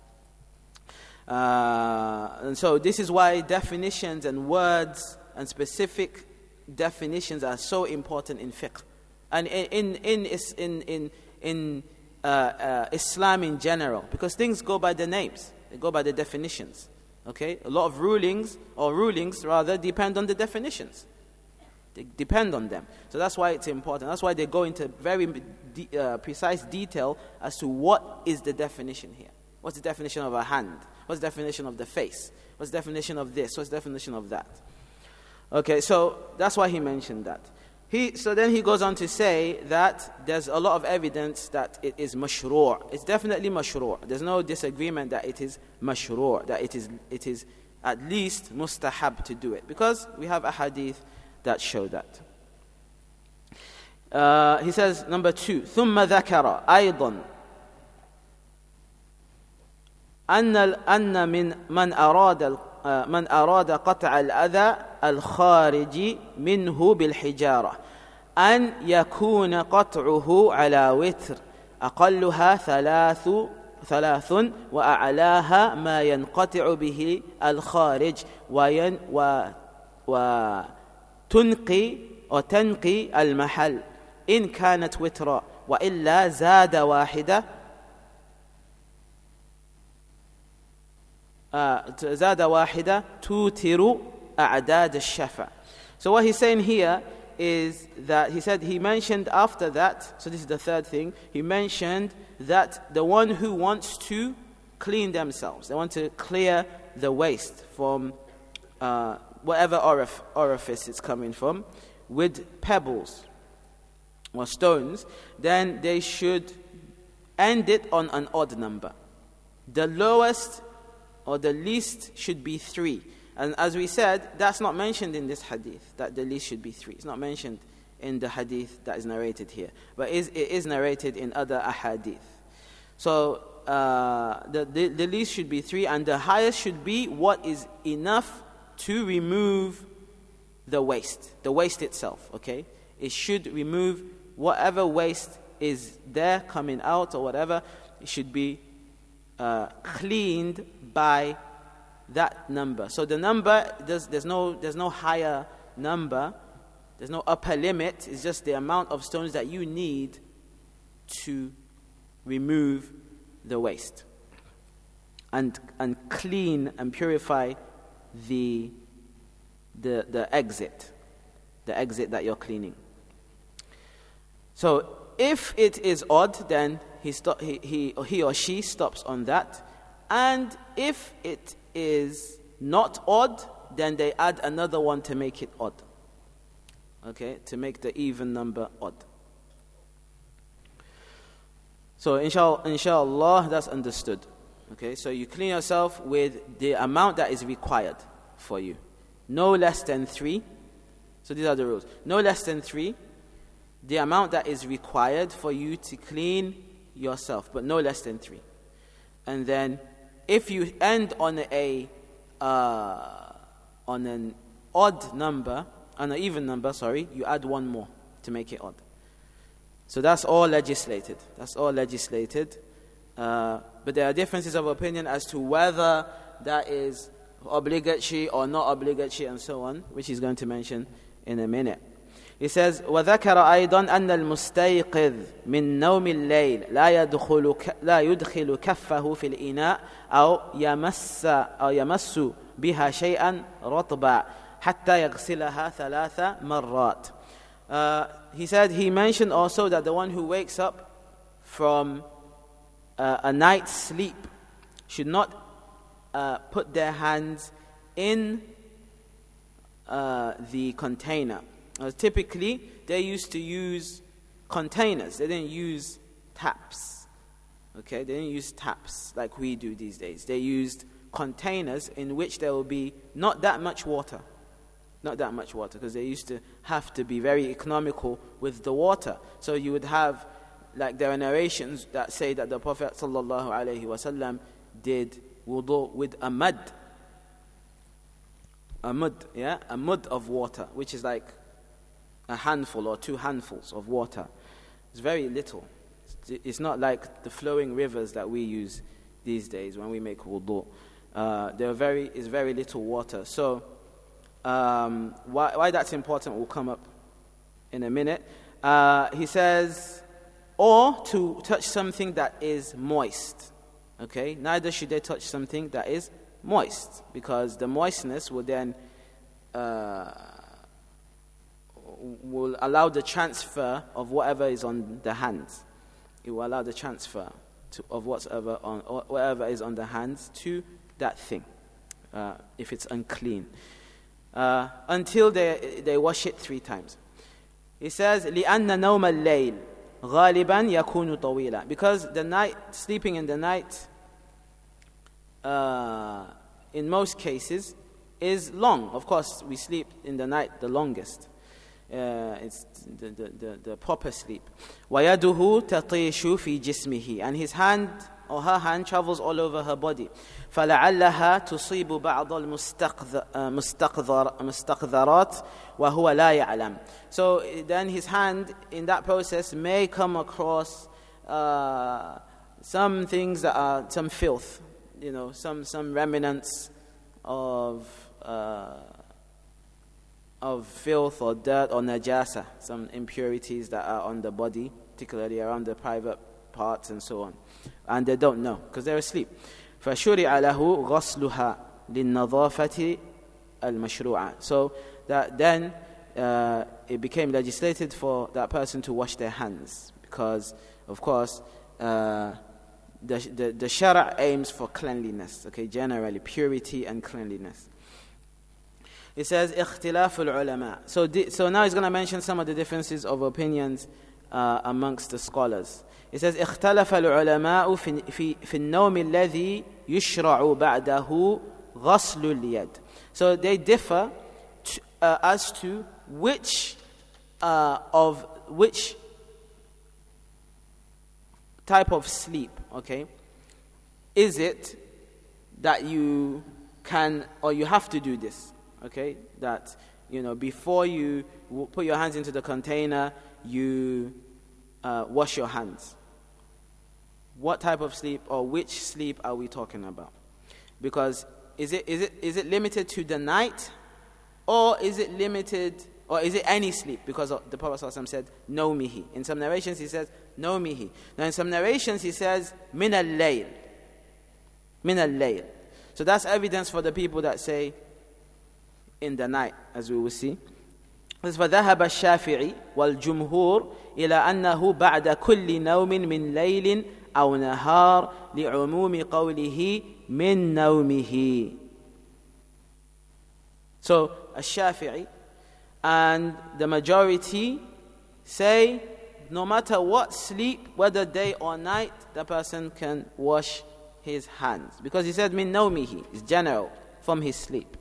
And so this is why definitions and words and specific definitions are so important in fiqh and in Islam in general, because things go by the names, they go by the definitions. Okay, a lot of rulings depend on the definitions. They depend on them. So that's why it's important. That's why they go into very precise detail as to what is the definition here. What's the definition of a hand? What's the definition of the face? What's the definition of this? What's the definition of that? Okay, so that's why he mentioned that. So then he goes on to say that there's a lot of evidence that it is mashru'. It's definitely mashru'. There's no disagreement that it is mashru', that it is at least mustahab to do it, because we have a hadith that show that. He says, number 2, ثم ذكر أيضا أن من أراد قطع الأذى الخارج منه بالحجارة أن يكون قطعه على وتر أقلها ثلاث وأعلاها ما ينقطع به الخارج وتنقي المحل إن كانت وترا وإلا زاد واحدة توتر أعداد الشفع. So what he's saying here is that he mentioned after that, so this is the third thing, he mentioned that the one who wants to clean themselves, they want to clear the waste from whatever orifice it's coming from, with pebbles or stones, then they should end it on an odd number. The lowest or the least should be 3. And as we said, that's not mentioned in this hadith, that the least should be 3. It's not mentioned in the hadith that is narrated here, but it is narrated in other ahadith. So the least should be 3, and the highest should be what is enough to remove the waste itself. Okay, it should remove whatever waste is there coming out or whatever. It should be cleaned by that number. So the number, there's no higher number, there's no upper limit. It's just the amount of stones that you need to remove the waste and clean and purify the exit that you're cleaning. So if it is odd, then he or she stops on that. And if it is not odd, then they add another one to make it odd. Okay, to make the even number odd. So inshallah, that's understood. Okay, so you clean yourself with the amount that is required for you. No less than 3. So these are the rules. No less than 3. The amount that is required for you to clean yourself, but no less than 3. And then if you end on an odd number, on an even number, you add one more to make it odd. So that's all legislated. But there are differences of opinion as to whether that is obligatory or not obligatory and so on, which he's going to mention in a minute. He says, وَذَكَرَ أَيْضًا أَنَّ الْمُسْتَيْقِظ مِنْ نَوْمِ اللَّيْلِ لَا يُدْخِلُ كَفَّهُ فِي الْإِنَاءِ أو يمس بها شيئا رطبا حتى يغسلها 3 مرات. He mentioned also that the one who wakes up from a night's sleep should not put their hands in the container. Typically, they used to use containers. They didn't use taps. Okay, they didn't use taps like we do these days. They used containers in which there will be not that much water, because they used to have to be very economical with the water. So you would have, like there are narrations that say that the Prophet ﷺ did wudu with a mud of water, which is like a handful or 2 handfuls of water. It's very little. It's not like the flowing rivers that we use these days when we make wudu. It's very little water. So why that's important will come up in a minute. He says, or to touch something that is moist. Okay, neither should they touch something that is moist, because the moistness will then will allow the transfer of whatever is on the hands. It will allow the transfer of whatever is on the hands to that thing, if it's unclean, until they wash it 3 times. He says, لِأَنَّ نَوْمَ اللَّيْلِ غَالِبًا يَكُونُ طَوِيلًا, because sleeping in the night, in most cases, is long. Of course, we sleep in the night the longest. It's the proper sleep. وَيَدُهُ تَطِيشُ فِي جِسْمِهِ, and his hand or her hand travels all over her body. فَلَعَلَّهَا تُصِيبُ بَعْضَ الْمُسْتَقْذَرَاتِ وَهُوَ لَا يَعْلَمُ. So then his hand in that process may come across some things that are some filth, some remnants of filth or dirt or najasa, some impurities that are on the body, particularly around the private parts and so on. And they don't know because they're asleep. فَشُرِعَ لَهُ غَسْلُهَا لِلنَّظَافَةِ الْمَشْرُوعَةِ. So that then it became legislated for that person to wash their hands, because of course the shara aims for cleanliness, okay, generally purity and cleanliness. It says اختلاف العلماء. So now he's going to mention some of the differences of opinions amongst the scholars. It says اختلف العلماء في النوم الذي يشرع بعده غسل اليد. So they differ as to which type of sleep, okay, is it that you can or you have to do this, okay, that before you put your hands into the container you wash your hands. What type of sleep or which sleep are we talking about? Because is it limited to the night, or is it any sleep? Because the Prophet ﷺ said, "Nawmihi." In some narrations he says, "Nawmihi." Now in some narrations he says, "Min al-layl." Min al-layl. So that's evidence for the people that say in the night, as we will see. فذهب الشافعي والجمهور إلى أنه بعد كل نوم من ليل أو نهار لعموم قوله من نومه. So الشافعي and the majority say no matter what sleep, whether day or night, the person can wash his hands, because he said min nawmihi is general, from his sleep.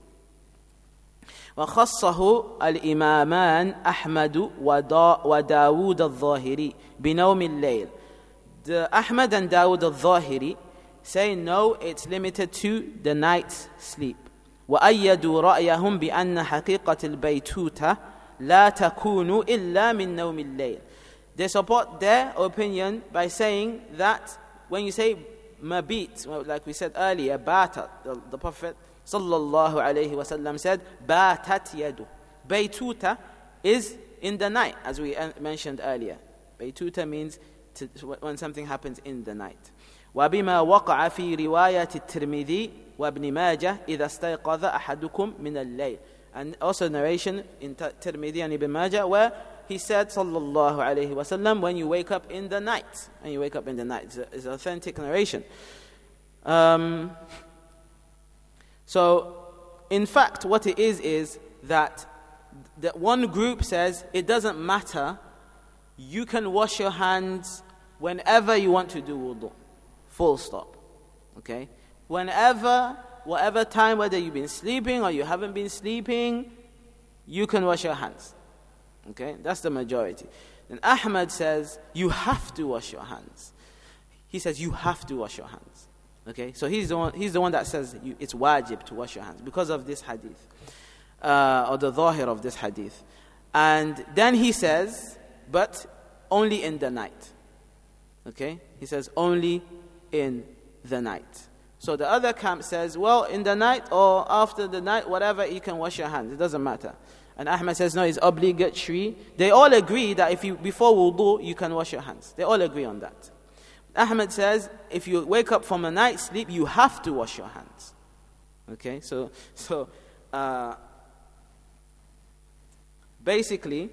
وخصه الإمامان أحمد وداود الظاهري بنوم الليل. The Ahmad and Dawood al-Zahiri say no, it's limited to the night's sleep. وأيدوا رأيهم بأن حقيقة البيتوتة لا تكون إلا من نوم الليل. They support their opinion by saying that when you say mabit, like we said earlier, batat, the Prophet sallallahu alayhi wasallam said, batat yadu. Baytuta is in the night, as we mentioned earlier. Baytuta means when something happens in the night. وبما وقع في رواية الترمذي وابن ماجه إذا استيقظ أحدكم من الليل. And also narration in Tirmidhi and Ibn Majah where he said sallallahu alayhi wasallam, when you wake up in the night. When you wake up in the night. It's an authentic narration. So, in fact, what it is that one group says it doesn't matter, you can wash your hands whenever you want to do wudu. Full stop. Okay? Whenever, whatever time, whether you've been sleeping or you haven't been sleeping, you can wash your hands. Okay? That's the majority. And Ahmad says, you have to wash your hands. He says, you have to wash your hands. Okay? So he's the one that says it's wajib to wash your hands because of this hadith. Or the zahir of this hadith. And then he says, but only in the night. Okay? He says, only in the night. So the other camp says, well, in the night or after the night, whatever, you can wash your hands. It doesn't matter. And Ahmad says, no, it's obligatory. They all agree that if you, before wudu, you can wash your hands. They all agree on that. Ahmad says, if you wake up from a night sleep, you have to wash your hands. Okay, so basically,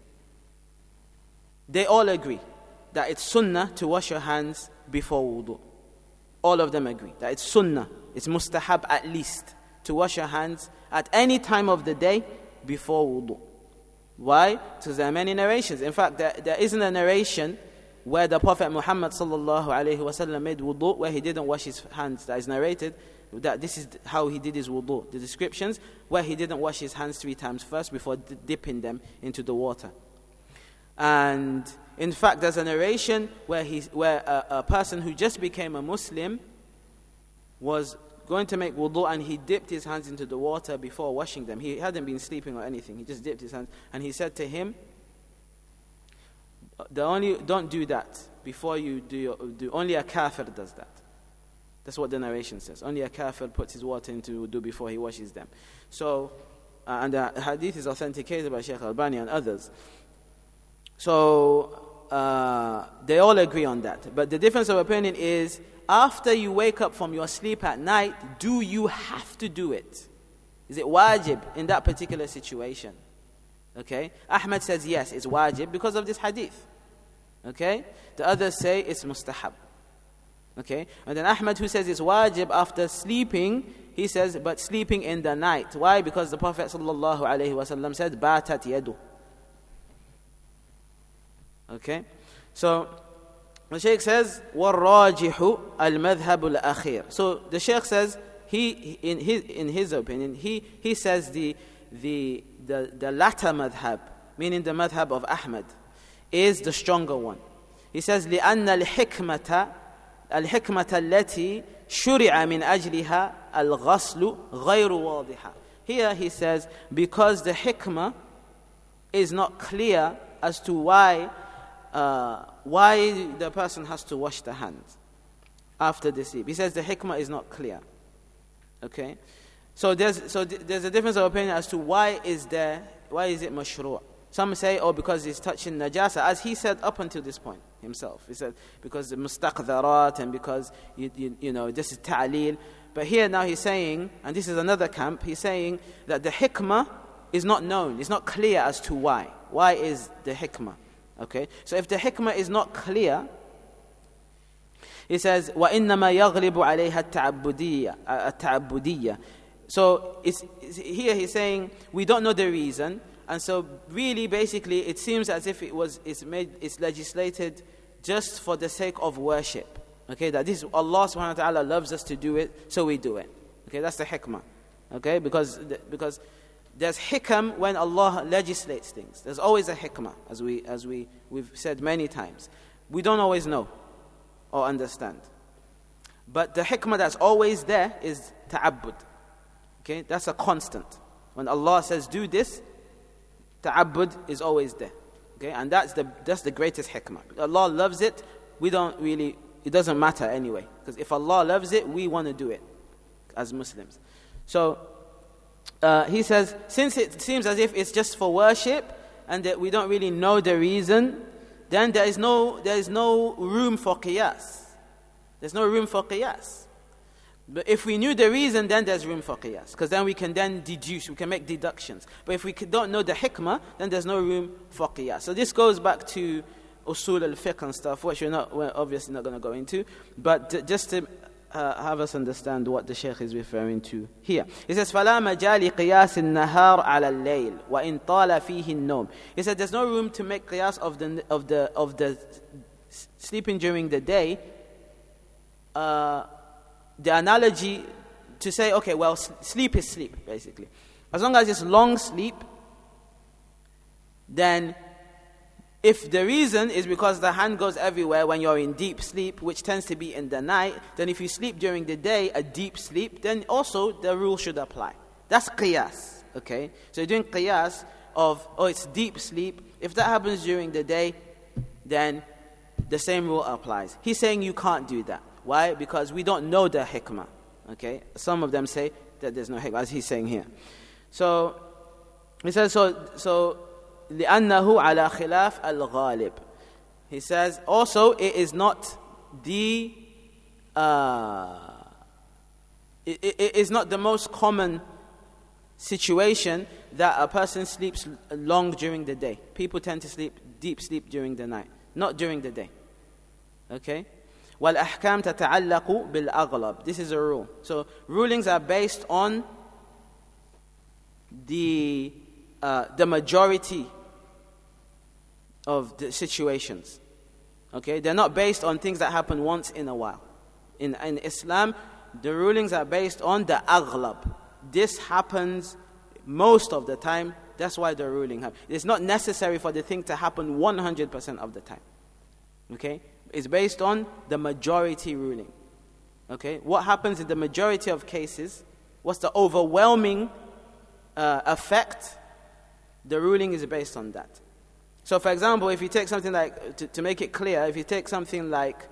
they all agree that it's sunnah to wash your hands before wudu. All of them agree that it's sunnah, it's mustahab at least, to wash your hands at any time of the day before wudu. Why? Because there are many narrations. In fact, there isn't a narration where the Prophet Muhammad sallallahu alaihi wasallam made wudu where he didn't wash his hands. That is narrated that this is how he did his wudu. The descriptions where he didn't wash his hands 3 times first before dipping them into the water. And in fact, there's a narration where a person who just became a Muslim was going to make wudu and he dipped his hands into the water before washing them. He hadn't been sleeping or anything. He just dipped his hands and he said to him, don't do that before you do. Only a kafir does that. That's what the narration says. Only a kafir puts his water into wudu before he washes them. So, and the hadith is authenticated by Shaykh Albani and others. So, they all agree on that. But the difference of opinion is, after you wake up from your sleep at night, do you have to do it? Is it wajib in that particular situation? Okay? Ahmad says yes, it's wajib because of this hadith. Okay? The others say it's mustahab. Okay? And then Ahmad, who says it's wajib after sleeping, he says, but sleeping in the night. Why? Because the Prophet sallallahu alaihi wasallam said, batat yadu. Okay? So, the Shaykh says, وَالرَّاجِحُ الْمَذْهَبُ الْأَخِيرُ. So, the Shaykh says, in his opinion, he says the latter madhab, meaning the madhab of Ahmad, is the stronger one. He says, لِأَنَّ الْحِكْمَةَ التي شُرِعَ مِنْ أَجْلِهَا الْغَسْلُ غَيْرُ وَاضِحَةً. Here he says, because the hikmah is not clear as to why the person has to wash the hands after the sleep. He says the hikmah is not clear. Okay? So there's a difference of opinion as to why is it mashru'. Some say, because he's touching najasa, as he said up until this point himself. He said, because the mustaqdarat and because, this is ta'leel. But here now he's saying, and this is another camp, he's saying that the hikmah is not known. It's not clear as to why. Why is the hikmah? Okay? So if the hikmah is not clear, he says, وَإِنَّمَا يَغْلِبُ عَلَيْهَا التَّعَبُّدِيَّةِ. So here he's saying, we don't know the reason. And so really, basically, it seems as if it's legislated just for the sake of worship. Okay, that this Allah subhanahu wa ta'ala loves us to do it, so we do it. Okay, that's the hikmah. Okay, because there's hikam when Allah legislates things. There's always a hikmah, as we've said many times. We don't always know or understand. But the hikmah that's always there is ta'abbud. Okay, that's a constant. When Allah says do this, ta'abbud is always there. Okay, and that's the greatest hikmah. Allah loves it, it doesn't matter anyway. Because if Allah loves it, we want to do it as Muslims. So he says, since it seems as if it's just for worship and that we don't really know the reason, then there is no room for qiyas. There's no room for qiyas. But if we knew the reason, then there's room for qiyas. Because then we can deduce, we can make deductions. But if we don't know the hikmah, then there's no room for qiyas. So this goes back to usul al-fiqh and stuff, which we're obviously not going to go into. But just to have us understand what the Shaykh is referring to here. He says, فَلَا مَجَالِ قِيَاسِ النَّهَارِ عَلَى اللَّيْلِ وَإِنْ طَالَ فِيهِ النَّوْمِ. He said there's no room to make qiyas of the sleeping during the day. The analogy to say, okay, well, sleep is sleep, basically. As long as it's long sleep, then if the reason is because the hand goes everywhere when you're in deep sleep, which tends to be in the night, then if you sleep during the day, a deep sleep, then also the rule should apply. That's qiyas, okay? So you're doing qiyas of, it's deep sleep. If that happens during the day, then the same rule applies. He's saying you can't do that. Why? Because we don't know the hikmah. Okay? Some of them say that there's no hikmah, as he's saying here. So, he says, so لِأَنَّهُ عَلَى خِلَافِ الْغَالِبِ. He says, also, it is not the most common situation that a person sleeps long during the day. People tend to sleep deep sleep during the night, not during the day. Okay? وَالْأَحْكَامُ تَتَعَلَّقُ بِالْأَغْلَبِ. This is a rule. So rulings are based on the majority of the situations. Okay? They're not based on things that happen once in a while. In Islam, the rulings are based on the aghlab. This happens most of the time. That's why the ruling happens. It's not necessary for the thing to happen 100% of the time. Okay? It's based on the majority ruling. Okay? What happens in the majority of cases, what's the overwhelming effect, the ruling is based on that. So for example, if you take something like, to make it clear, if you take something like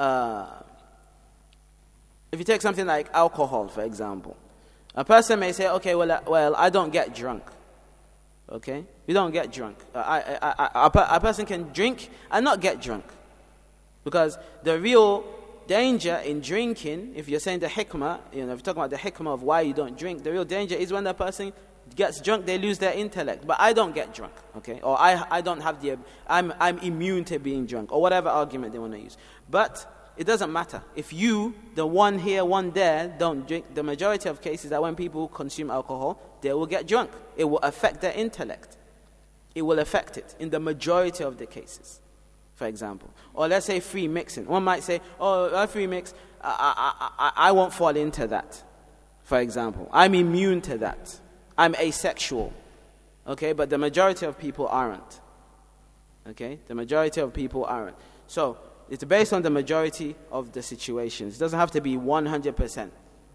alcohol, for example, a person may say, okay, well, I don't get drunk. Okay? You don't get drunk. A person can drink and not get drunk. Because the real danger in drinking, if you're saying the hikmah, if you're talking about the hikmah of why you don't drink, the real danger is when the person gets drunk, they lose their intellect. But I don't get drunk, okay? Or I don't have I'm immune to being drunk, or whatever argument they want to use. But it doesn't matter. If you, the one here, one there, don't drink, the majority of cases that when people consume alcohol, they will get drunk. It will affect their intellect. It will affect it in the majority of the cases. For example, or let's say free mixing. One might say, I free mix, I won't fall into that. For example, I'm immune to that. I'm asexual. Okay, but the majority of people aren't. Okay, the majority of people aren't. So it's based on the majority of the situations. It doesn't have to be 100%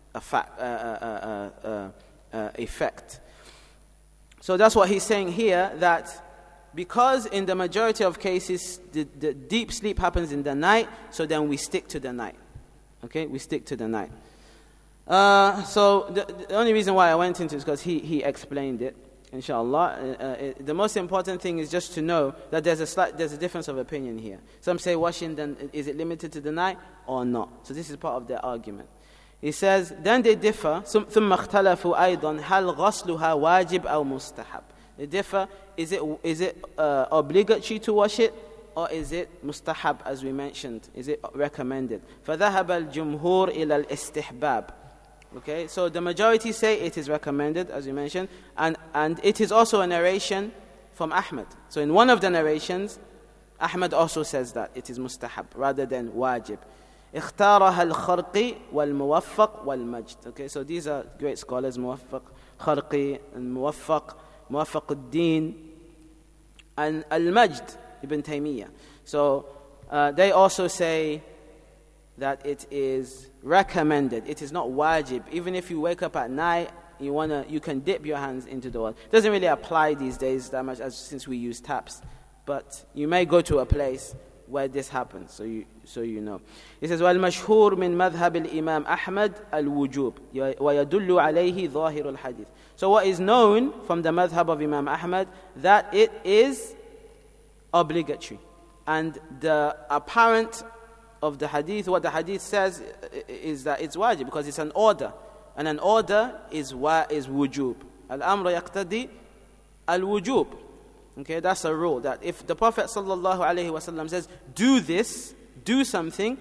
effect. So that's what he's saying here, that because in the majority of cases, the deep sleep happens in the night, so then we stick to the night. Okay, we stick to the night. So the only reason why I went into it is because he explained it, inshallah. The most important thing is just to know that there's a difference of opinion here. Some say washing, then is it limited to the night or not? So this is part of their argument. He says, then they differ. ثم اختلفوا أيضا هل غسلها واجب أو مستحب. They differ. Is it obligatory to wash it, or is it mustahab, as we mentioned? Is it recommended? فذهب الجمهور إلى الاستحباب. Okay, so the majority say it is recommended, as we mentioned, and it is also a narration from Ahmad. So in one of the narrations, Ahmad also says that it is mustahab rather than wajib. اختارها الخرقي والموفق والمجد. Okay, so these are great scholars, موفق خرقي and موفق الدين and al-Majd Ibn Taymiyyah. So they also say that it is recommended. It is not wajib. Even if you wake up at night, you can dip your hands into the water. It doesn't really apply these days that much, since we use taps. But you may go to a place where this happens, so you know. It says, وَالْمَشْهُورُ مِنْ مَذْهَبِ الْإِمَامِ أَحْمَدِ الْوُجُوبِ وَيَدُلُّ عَلَيْهِ ظَاهِرُ الْحَدِيثِ. So what is known from the madhab of Imam Ahmad, that it is obligatory. And the apparent of the hadith, what the hadith says is that it's wajib, because it's an order. And an order is wujub. Al-amru yaqtadi al-wujub. Okay, that's a rule, that if the Prophet ﷺ says, do this, do something,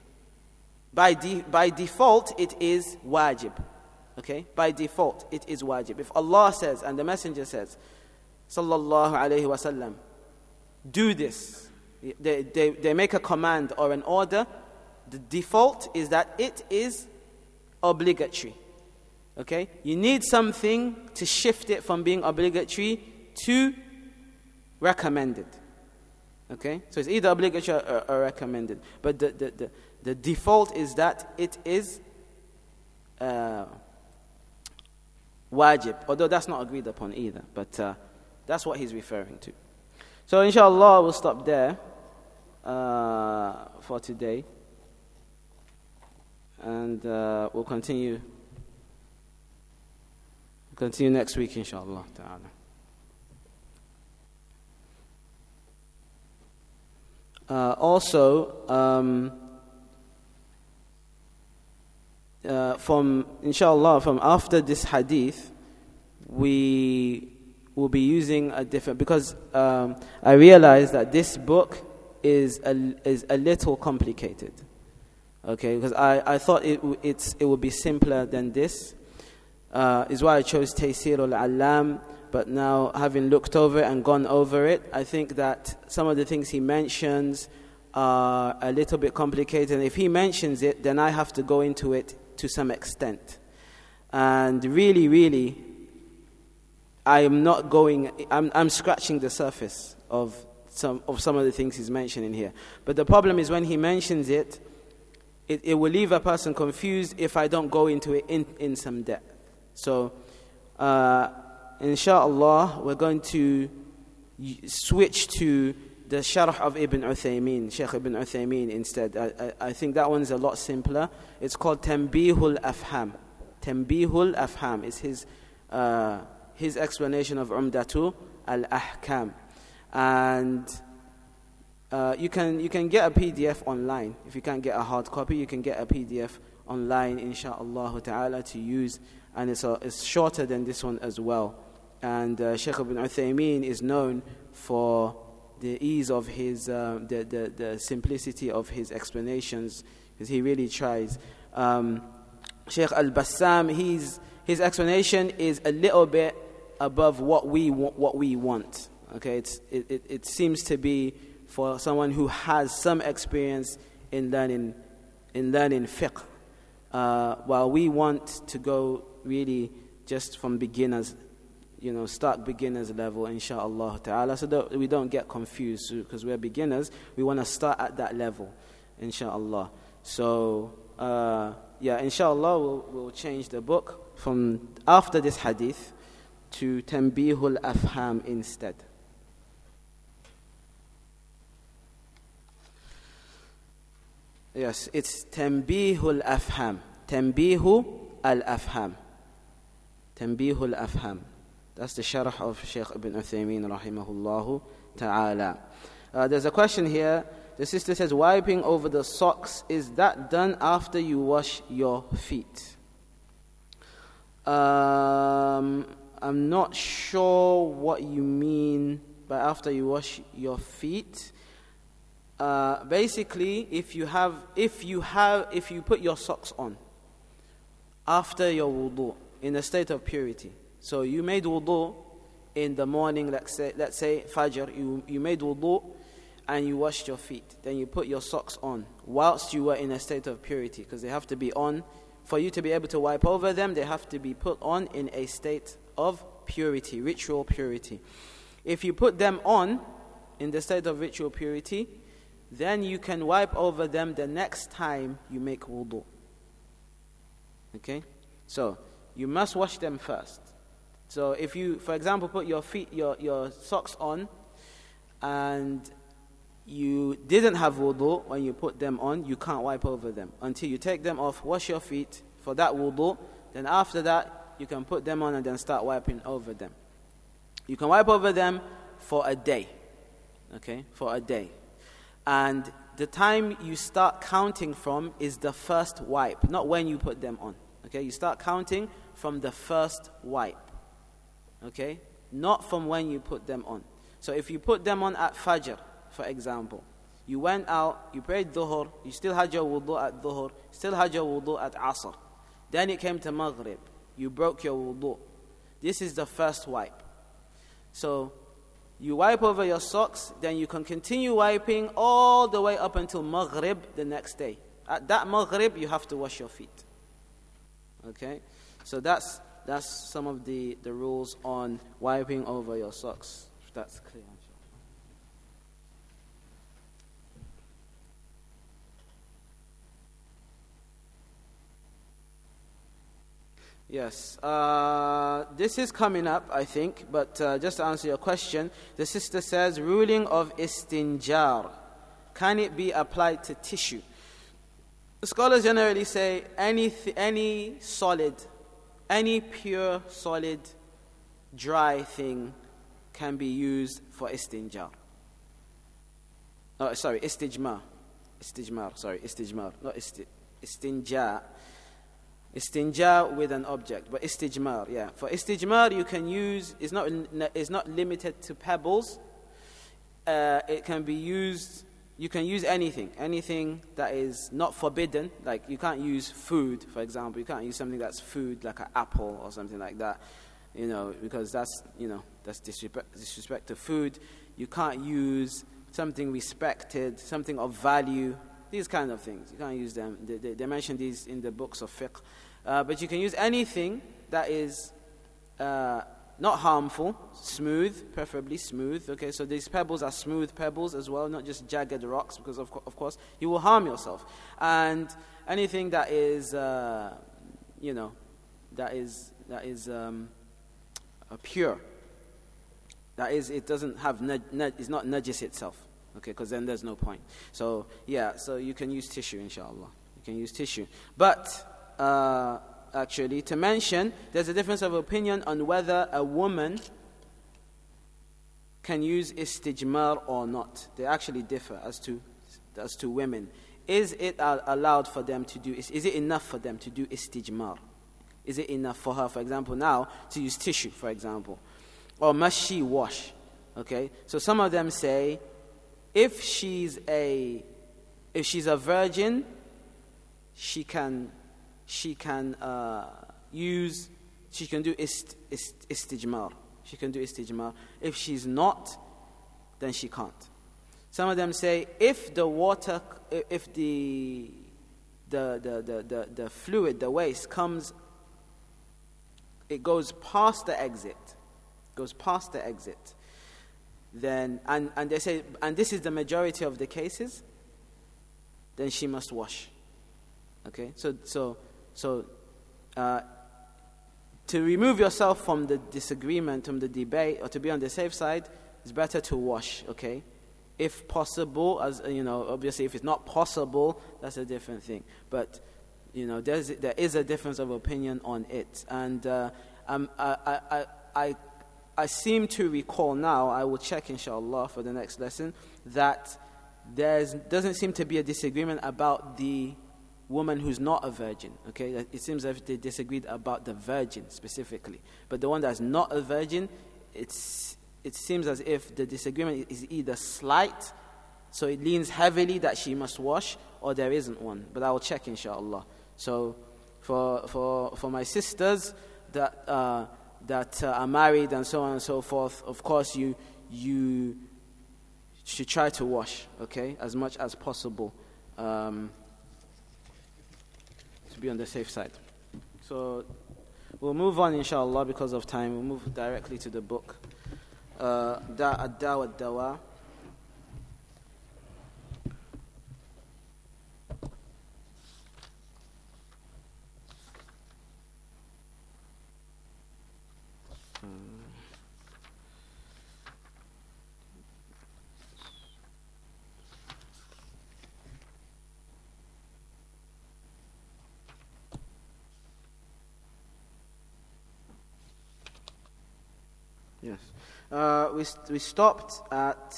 by default it is wajib. Okay, by default it is wajib. If Allah says and the Messenger says, sallallahu alayhi wasallam, do this, they make a command or an order, the default is that it is obligatory. Okay, you need something to shift it from being obligatory to recommended. Okay, so it's either obligatory or recommended, but the default is that it is wajib, although that's not agreed upon either, but that's what he's referring to. So inshallah we'll stop there for today, and we'll continue next week inshallah ta'ala. From after this hadith, we will be using a different, because I realized that this book is a little complicated. Okay, because I thought it would be simpler than this. Is why I chose Taysir al-Allam. But now, having looked over it and gone over it, I think that some of the things he mentions are a little bit complicated. And if he mentions it, then I have to go into it to some extent. And really, I'm scratching the surface of some of the things he's mentioning here. But the problem is, when he mentions it will leave a person confused if I don't go into it in some depth. So, inshallah, we're going to switch to the Sharh of Ibn Uthaymeen, Shaykh Ibn Uthaymeen instead. I think that one's a lot simpler. It's called Tanbihul Afham. Tanbihul Afham is his explanation of Umdatu al-Ahkam. And you can get a PDF online. If you can't get a hard copy, you can get a PDF online, insha'Allah ta'ala, to use. And it's shorter than this one as well. And Shaykh Ibn Uthaymeen is known for the ease of his, the simplicity of his explanations, because he really tries. Shaykh Al-Bassam, his explanation is a little bit above what we want. Okay, it seems to be for someone who has some experience in learning fiqh, while we want to go really just from beginners. Start beginners level, insha'Allah ta'ala, so that we don't get confused, because we're beginners. We want to start at that level, insha'Allah. So, insha'Allah, we'll change the book from after this hadith to Tanbihul Afham instead. Yes, it's Tanbihul Afham. Tanbihu al-afham. Tanbih al-afham. That's the sharh of Shaykh Ibn Uthaymeen rahimahullahu ta'ala. There's a question here. The sister says, wiping over the socks, is that done after you wash your feet? I'm not sure what you mean by after you wash your feet. Basically, if you put your socks on after your wudu in a state of purity, so you made wudu in the morning, let's say Fajr, you made wudu and you washed your feet, then you put your socks on whilst you were in a state of purity, because they have to be on for you to be able to wipe over them. They have to be put on in a state of purity, ritual purity. If you put them on in the state of ritual purity, then you can wipe over them the next time you make wudu. Okay? So, you must wash them first. So, if you, for example, put your socks on and you didn't have wudu when you put them on, you can't wipe over them until you take them off, wash your feet for that wudu. Then after that, you can put them on and then start wiping over them. You can wipe over them for a day. Okay? For a day. And the time you start counting from is the first wipe, not when you put them on. Okay? You start counting from the first wipe. Okay? Not from when you put them on. So if you put them on at Fajr, for example, you went out, you prayed Dhuhr, you still had your wudu at Dhuhr, still had your wudu at Asr. Then it came to Maghrib, you broke your wudu. This is the first wipe. So, you wipe over your socks, then you can continue wiping all the way up until Maghrib the next day. At that Maghrib, you have to wash your feet. Okay? So that's some of the rules on wiping over your socks. If that's clear. Yes, this is coming up, I think, but just to answer your question, the sister says, ruling of istinjar, can it be applied to tissue? The scholars generally say any solid, any pure, solid, dry thing can be used for istinjar. Oh, sorry, istijmar. Istijmar, not istinja. Istinja with an object, but istijmar, yeah. For istijmar, you can use, it's not limited to pebbles. It can be used, you can use anything that is not forbidden. Like you can't use food, for example. You can't use something that's food, like an apple or something like that, because that's disrespect to food. You can't use something respected, something of value. These kind of things, you can't use them. They mention these in the books of fiqh. But you can use anything that is not harmful, smooth, preferably smooth. Okay, so these pebbles are smooth pebbles as well, not just jagged rocks, because of course you will harm yourself. And anything that is, pure. That is, it doesn't have it's not najis itself. Okay, because then there's no point. So, yeah, so you can use tissue, inshallah. You can use tissue. But, actually, to mention, there's a difference of opinion on whether a woman can use istijmar or not. They actually differ as to women. Is it allowed for them to do, is it enough for them to do istijmar? Is it enough for her, for example, now, to use tissue, for example? Or must she wash? Okay, so some of them say, if she's a virgin, she can do istijmar. She can do istijmar. If she's not, then she can't. Some of them say if the water, if the fluid, the waste comes, it goes past the exit. Then and they say, and this is the majority of the cases, then she must wash. Okay, so to remove yourself from the disagreement, from the debate, or to be on the safe side, it's better to wash. Okay, if possible, as you know, obviously if it's not possible, that's a different thing. But there is a difference of opinion on it. And I seem to recall now, I will check inshallah for the next lesson, that there doesn't seem to be a disagreement about the woman who's not a virgin. Okay, it seems as if they disagreed about the virgin specifically. But the one that's not a virgin, it seems as if the disagreement is either slight, so it leans heavily that she must wash, or there isn't one. But I will check inshallah. So for my sisters that are married and so on and so forth, of course you should try to wash, okay, as much as possible, to be on the safe side. So we'll move on inshallah because of time. We'll move directly to the book. Ad-Dawa Ad-Dawa. Yes. We stopped at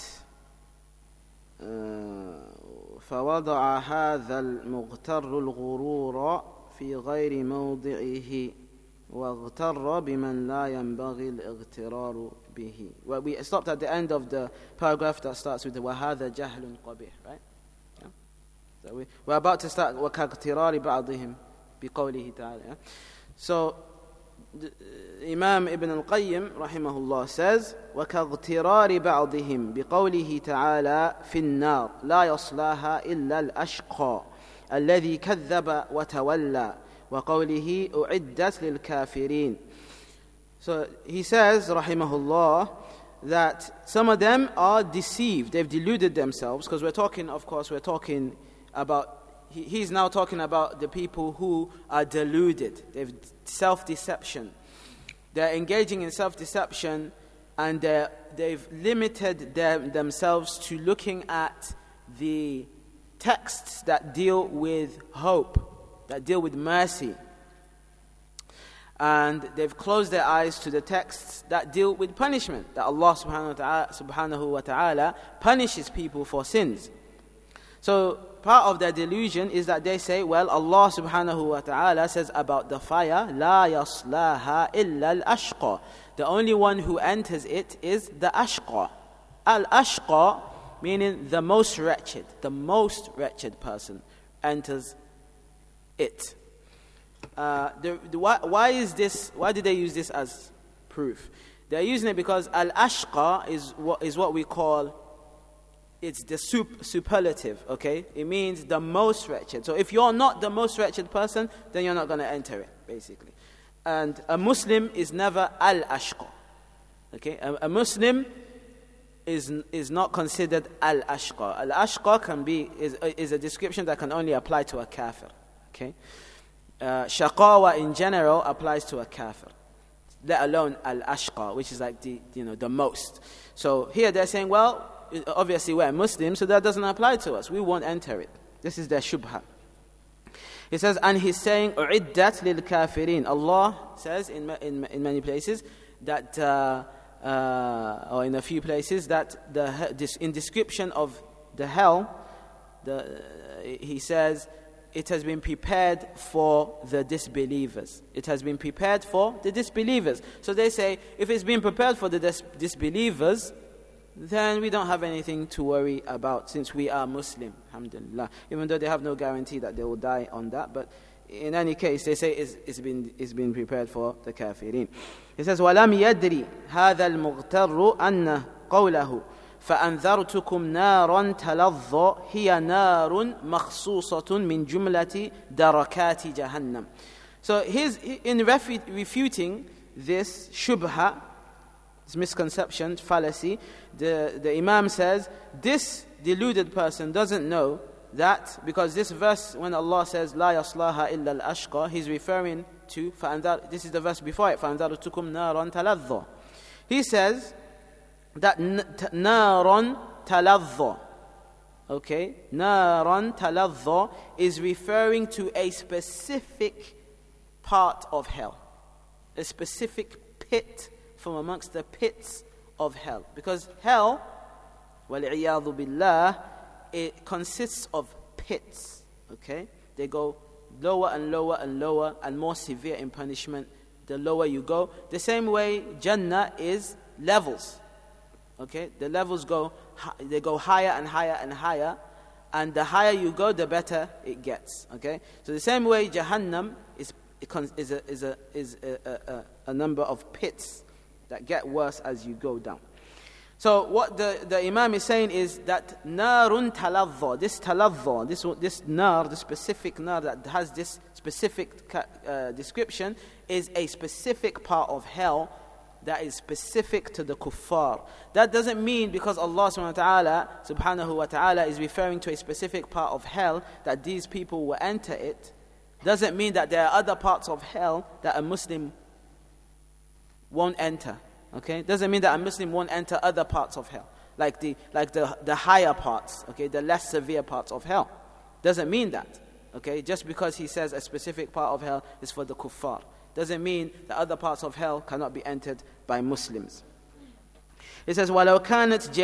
فوضع هذا المغتر الغرور في غير موضعه واغتر بمن لا ينبغي الاغترار به. Well, we stopped at the end of the paragraph that starts with وهذا جهل قبيح, right? Yeah? So we're about to start وكاغترار بعضهم بقوله تعالى. Yeah? So Imam Ibn al-Qayyim rahimahullah says وَكَاغْتِرَارِ بَعْضِهِمْ بِقَوْلِهِ تَعَالَى فِي النَّارِ لَا يَصْلَاهَا إِلَّا الْأَشْقَى الَّذِي كَذَّبَ وَتَوَلَّى وَقَوْلِهِ أُعِدَّتْ لِلْكَافِرِينَ. So he says rahimahullah that some of them are deceived, they've deluded themselves, because we're talking about, he's now talking about the people who are deluded. They've self-deception. They're engaging in self-deception, and they've limited themselves to looking at the texts that deal with hope, that deal with mercy. And they've closed their eyes to the texts that deal with punishment, that Allah subhanahu wa ta'ala punishes people for sins. So part of their delusion is that they say, well, Allah subhanahu wa ta'ala says about the fire, لا يصلاها إلا الأشقى. The only one who enters it is the ashqa. Al-ashqa, meaning the most wretched person enters it. Why did they use this as proof? They're using it because al-ashqa is what we call, it's the superlative, okay? It means the most wretched. So if you're not the most wretched person, then you're not going to enter it, basically. And a Muslim is never al-ashqa, okay? A Muslim is not considered al-ashqa. Al-ashqa is a description that can only apply to a kafir, okay? Shaqawa in general applies to a kafir, let alone al-ashqa, which is like the most. So here they're saying, well, obviously we're Muslims, so that doesn't apply to us. We won't enter it. This is their shubha. He says, and he's saying, u'iddat lil kafirin. Allah says in many places that, or in a few places, that in description of the hell, he says, it has been prepared for the disbelievers. It has been prepared for the disbelievers. So they say, if it's been prepared for the disbelievers, then we don't have anything to worry about, since we are Muslim, alhamdulillah. Even though they have no guarantee that they will die on that, but in any case, they say it's been prepared for the kafirin. He says, وَلَمْ يَدْرِ هَذَا الْمُغْتَرُّ أَنَّ قَوْلَهُ فَأَنذَرْتُكُمْ نَارًا تَلَظَّى هِيَ نَارٌ مَخْصُوصَةٌ مِنْ جُمْلَةِ دَرَكَاتِ جَهَنَّمْ. So in refuting this shubha, this misconception, fallacy, the Imam says, this deluded person doesn't know that, because this verse, when Allah says, لَا يَصْلَاهَا إِلَّا الْأَشْقَى, He's referring to, this is the verse before it, فَأَنذَرْتُكُمْ نَارًا تَلَظَّى. He says that نَارًا تَلَظَّى, okay, naran taladha, is referring to a specific part of hell, a specific pit from amongst the pits of hell. Because hell, wal-'iyadhu billah, it consists of pits, okay? They go lower and lower and lower and more severe in punishment the lower you go. The same way Jannah is levels, okay? The levels go higher and higher and higher, and the higher you go, the better it gets, okay? So the same way Jahannam is a number of pits that get worse as you go down. So what the Imam is saying is that narun taladha, this nar, the specific nar that has this specific description, is a specific part of hell that is specific to the kuffar. That doesn't mean because Allah subhanahu wa ta'ala is referring to a specific part of hell that these people will enter it. Doesn't mean that there are other parts of hell that a Muslim won't enter. Okay, doesn't mean that a Muslim won't enter other parts of hell, like the higher parts, okay, the less severe parts of hell. Doesn't mean that, okay. Just because he says a specific part of hell is for the kuffar, doesn't mean that other parts of hell cannot be entered by Muslims. It says, وَلَوْ كَانَتْ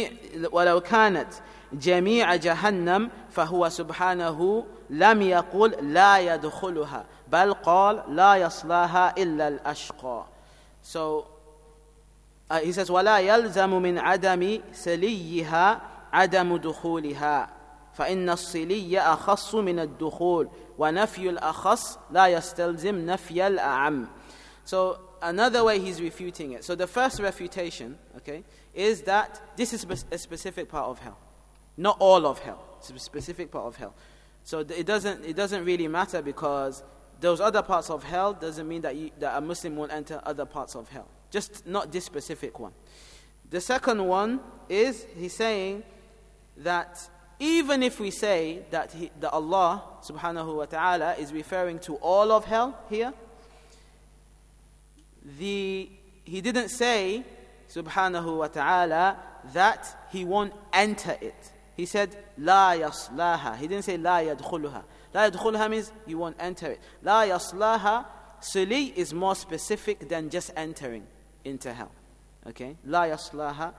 جَمِيعَ جَهَنَّمْ فَهُوَ سُبْحَانَهُ لَمْ يَقُلْ لَا يَدْخُلُهَا بَلْ قَالْ لَا يَصْلَاهَا إِلَّا الْأَشْقَى. So he says, وَلَا يَلْزَمُ مِنْ عَدَمِ سَلِيِّهَا عَدَمُ دُخُولِهَا فَإِنَّ الصِّلِيَّ أَخَصُّ مِنَ الدُّخُولِ وَنَفْيُ الْأَخَصِّ لَا يَسْتَلْزِمْ نَفْيَ الْأَعَمِّ. So another way he's refuting it. So the first refutation, okay, is that this is a specific part of hell, not all of hell. It's a specific part of hell. So it doesn't really matter, because those other parts of hell doesn't mean that a Muslim won't enter other parts of hell. Just not this specific one. The second one is, he's saying that even if we say that Allah subhanahu wa ta'ala is referring to all of hell here, he didn't say subhanahu wa ta'ala that he won't enter it. He said la yaslaha. He didn't say la yadkhuluha. La yadkhuluha means you won't enter it. La yaslaha, sili, is more specific than just entering into hell. Okay? La yaslaha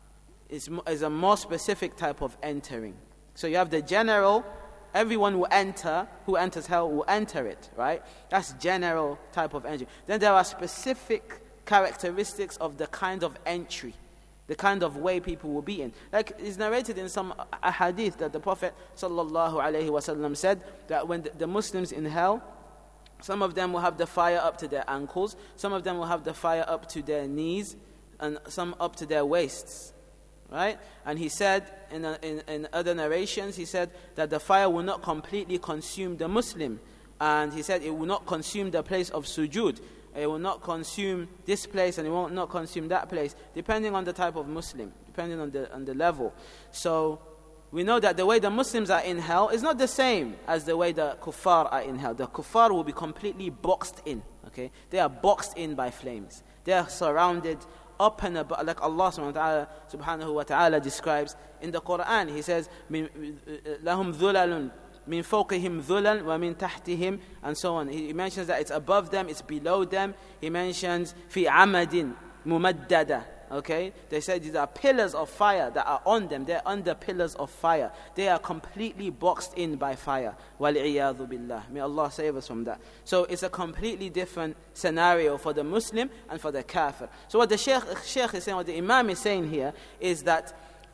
is a more specific type of entering. So you have the general, everyone will enter, who enters hell will enter it, right? That's general type of entry. Then there are specific characteristics of the kind of entry, the kind of way people will be in. Like it's narrated in some ahadith that the Prophet sallallahu alaihi wasallam said that when the Muslims in hell, some of them will have the fire up to their ankles, some of them will have the fire up to their knees, and some up to their waists, right? And he said in other narrations, he said that the fire will not completely consume the Muslim, and he said it will not consume the place of sujood. It will not consume this place, and it will not consume that place, depending on the type of Muslim, depending on the level. So we know that the way the Muslims are in hell is not the same as the way the kuffar are in hell. The kuffar will be completely boxed in. Okay, they are boxed in by flames. They are surrounded up and above, like Allah subhanahu wa ta'ala describes in the Quran. He says, "Lahum dhulalun min fawqihim dhulan wa min tahtihim," and so on. He mentions that it's above them, it's below them. He mentions fi amadin mumaddada. Okay, they said these are pillars of fire that are on them. They're under pillars of fire. They are completely boxed in by fire. Wal-'iyadhu billah. May Allah save us from that. So it's a completely different scenario for the Muslim and for the kafir. So what the Shaykh is saying, what the Imam is saying here, is that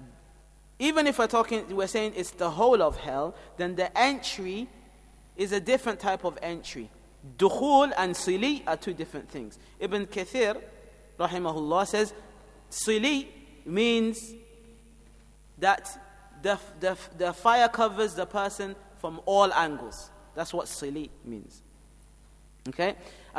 even if we're saying it's the whole of hell, then the entry is a different type of entry. Dukhul and sili are two different things. Ibn Kathir rahimahullah says sili means that the fire covers the person from all angles. That's what sili means. Okay?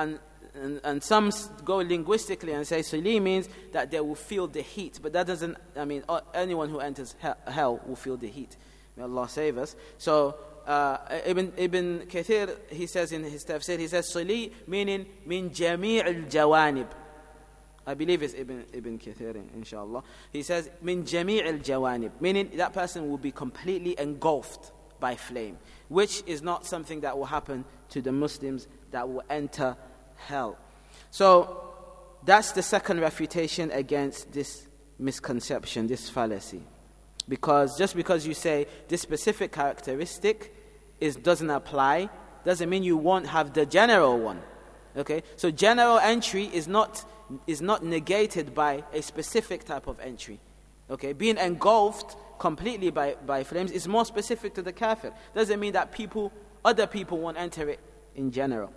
And some go linguistically and say sili means that they will feel the heat. But that doesn't, anyone who enters hell will feel the heat. May Allah save us. So Ibn Kathir, he says in his tafsir, he says sili meaning min jami' al-jawanib. I believe it's Ibn Kathir, inshallah. He says, min jami' al-jawanib, meaning that person will be completely engulfed by flame, which is not something that will happen to the Muslims that will enter hell. So that's the second refutation against this misconception, this fallacy. Because just because you say this specific characteristic doesn't apply, doesn't mean you won't have the general one. Okay? So general entry is not negated by a specific type of entry. Okay? Being engulfed completely by flames is more specific to the kafir. Doesn't mean that other people won't enter it in general.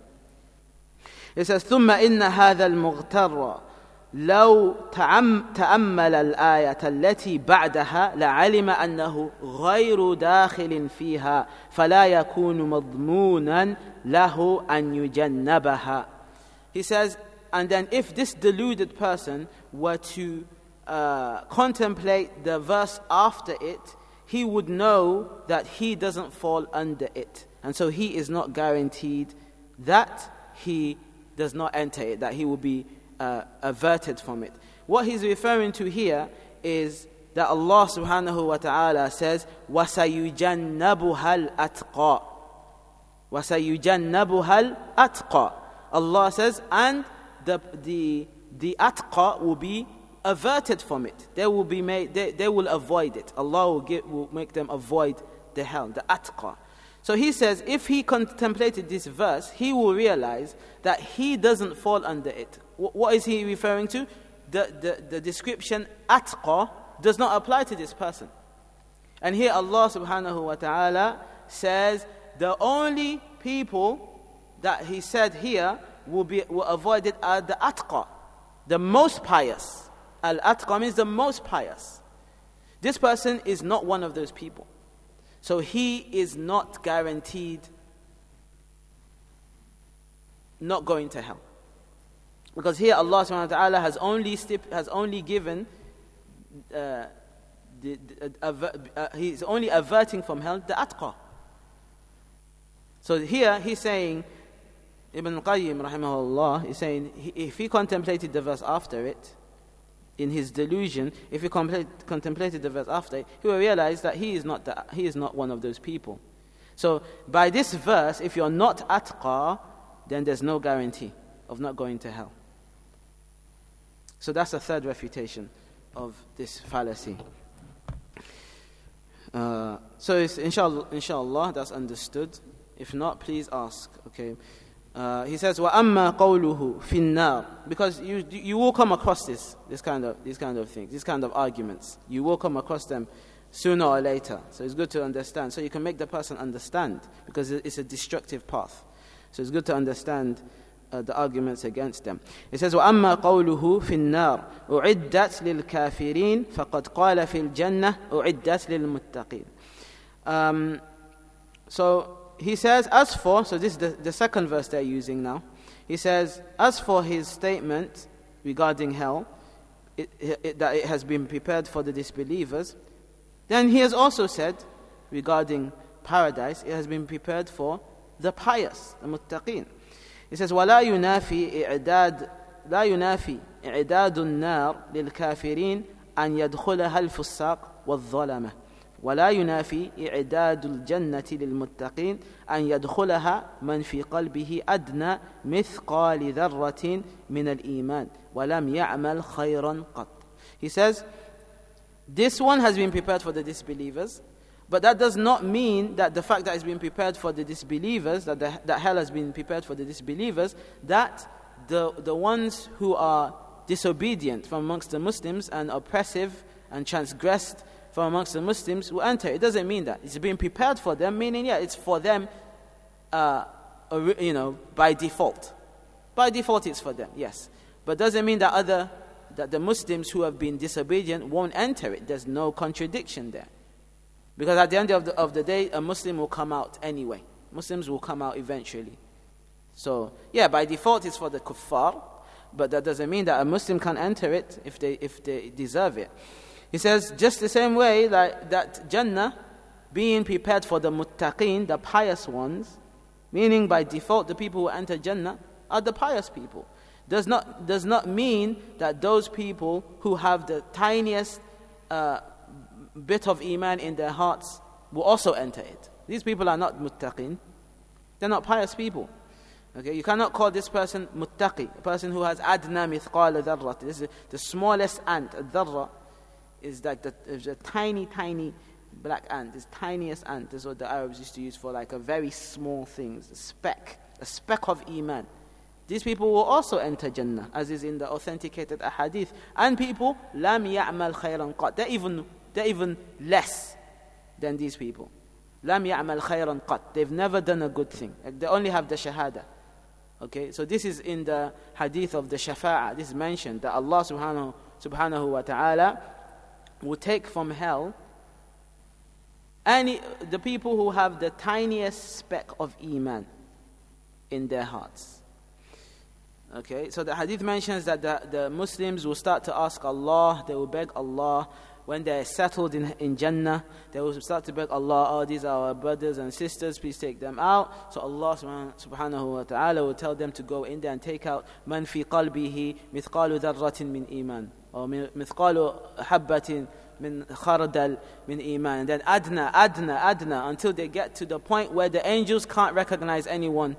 It says, ثُمَّ إِنَّ هَذَا الْمُغْتَرَّ لو تأمل الآية التي بعدها لعلم أنه غير داخل فيها فلا يكون مضمونا له أن يجنبها. He says, and then if this deluded person were to contemplate the verse after it, he would know that he doesn't fall under it. And so he is not guaranteed that he does not enter it, that he will be averted from it. What he's referring to here is that Allah subhanahu wa ta'ala says, وَسَيُجَنَّبُهَا الْأَتْقَى. وَسَيُجَنَّبُهَا الْأَتْقَى. Allah says, and the atqa will be averted from it. They will avoid it. Allah will make them avoid the hell, the atqa. So he says, if he contemplated this verse, he will realize that he doesn't fall under it. What is he referring to? The description atqa does not apply to this person. And here Allah subhanahu wa ta'ala says the only people that he said here will avoid it are the atqa, the most pious. Al-atqa means the most pious. This person is not one of those people. So he is not guaranteed not going to hell. Because here Allah subhanahu wa ta'ala has only given, he's only averting from hell the atqa. So here he's saying, Ibn Qayyim rahimahullah is saying, if he contemplated the verse after it, in his delusion, if he contemplated the verse after it, he will realize that he is not one of those people. So by this verse, if you're not atqa, then there's no guarantee of not going to hell. So that's the third refutation of this fallacy. So it's, inshallah, that's understood. If not, please ask. Okay. He says, وَأَمَّا قَوْلُهُ فِي النَّارِ. Because you will come across these kind of things, these kind of arguments. You will come across them sooner or later. So it's good to understand. So you can make the person understand, because it's a destructive path. So it's good to understand the arguments against them. It says, وَأَمَّا قَوْلُهُ فِي النَّارِ أُعِدَّتْ لِلْكَافِرِينَ فَقَدْ قَالَ فِي الْجَنَّةِ أُعِدَّتْ لِلْمُتَّقِينَ. So he says, as for, so this is the second verse they're using now. He says, as for his statement regarding hell, that it has been prepared for the disbelievers, then he has also said regarding paradise, it has been prepared for the pious, the muttaqeen. He says, وَلَا يُنَافِي إِعْدَادُ النَّارِ لِلْكَافِرِينَ أَنْ يَدْخُلَهَا الْفُسَّاقُ وَالظَّلَمَةُ ولا ينافي إعداد الجنة للمتقين أن يدخلها من في قلبه أدنى مثقال ذرة من الإيمان ولم يعمل خيرا قط. He says, this one has been prepared for the disbelievers, but that does not mean that the fact that it's been prepared for the disbelievers, that hell has been prepared for the disbelievers, that the ones who are disobedient from amongst the Muslims and oppressive and transgressed from amongst the Muslims will enter. It doesn't mean that. It's being prepared for them, meaning, it's for them, by default. By default, it's for them, yes. But doesn't mean that the Muslims who have been disobedient won't enter it. There's no contradiction there. Because at the end of the day, a Muslim will come out anyway. Muslims will come out eventually. So, by default, it's for the kuffar, but that doesn't mean that a Muslim can enter it if they deserve it. He says, just the same way that Jannah being prepared for the muttaqeen, the pious ones, meaning by default the people who enter Jannah are the pious people. does not mean that those people who have the tiniest bit of iman in their hearts will also enter it. These people are not muttaqin. They're not pious people. Okay, you cannot call this person muttaqi, a person who has adna mithqala dharrat. This is the smallest ant. Dharra is like a tiny black ant, this tiniest ant. This is what the Arabs used to use for like a very small thing, a speck of iman. These people will also enter Jannah, as is in the authenticated ahadith. And people, lam ya'mal khayran qat. They're even less than these people. Lam ya'mal khayran qat. They've never done a good thing. They only have the shahada. Okay, so this is in the hadith of the shafa'ah. This is mentioned that Allah subhanahu wa ta'ala will take from hell the people who have the tiniest speck of iman in their hearts. Okay, so the hadith mentions that the Muslims will start to ask Allah, they will beg Allah. When they're settled in Jannah, they will start to beg Allah, oh, these are our brothers and sisters, please take them out. So Allah subhanahu wa ta'ala will tell them to go in there and take out man fi qalbihi mithqalu dharratin min iman, or mithqalu habbatin min khardal min iman. And then adna, until they get to the point where the angels can't recognize anyone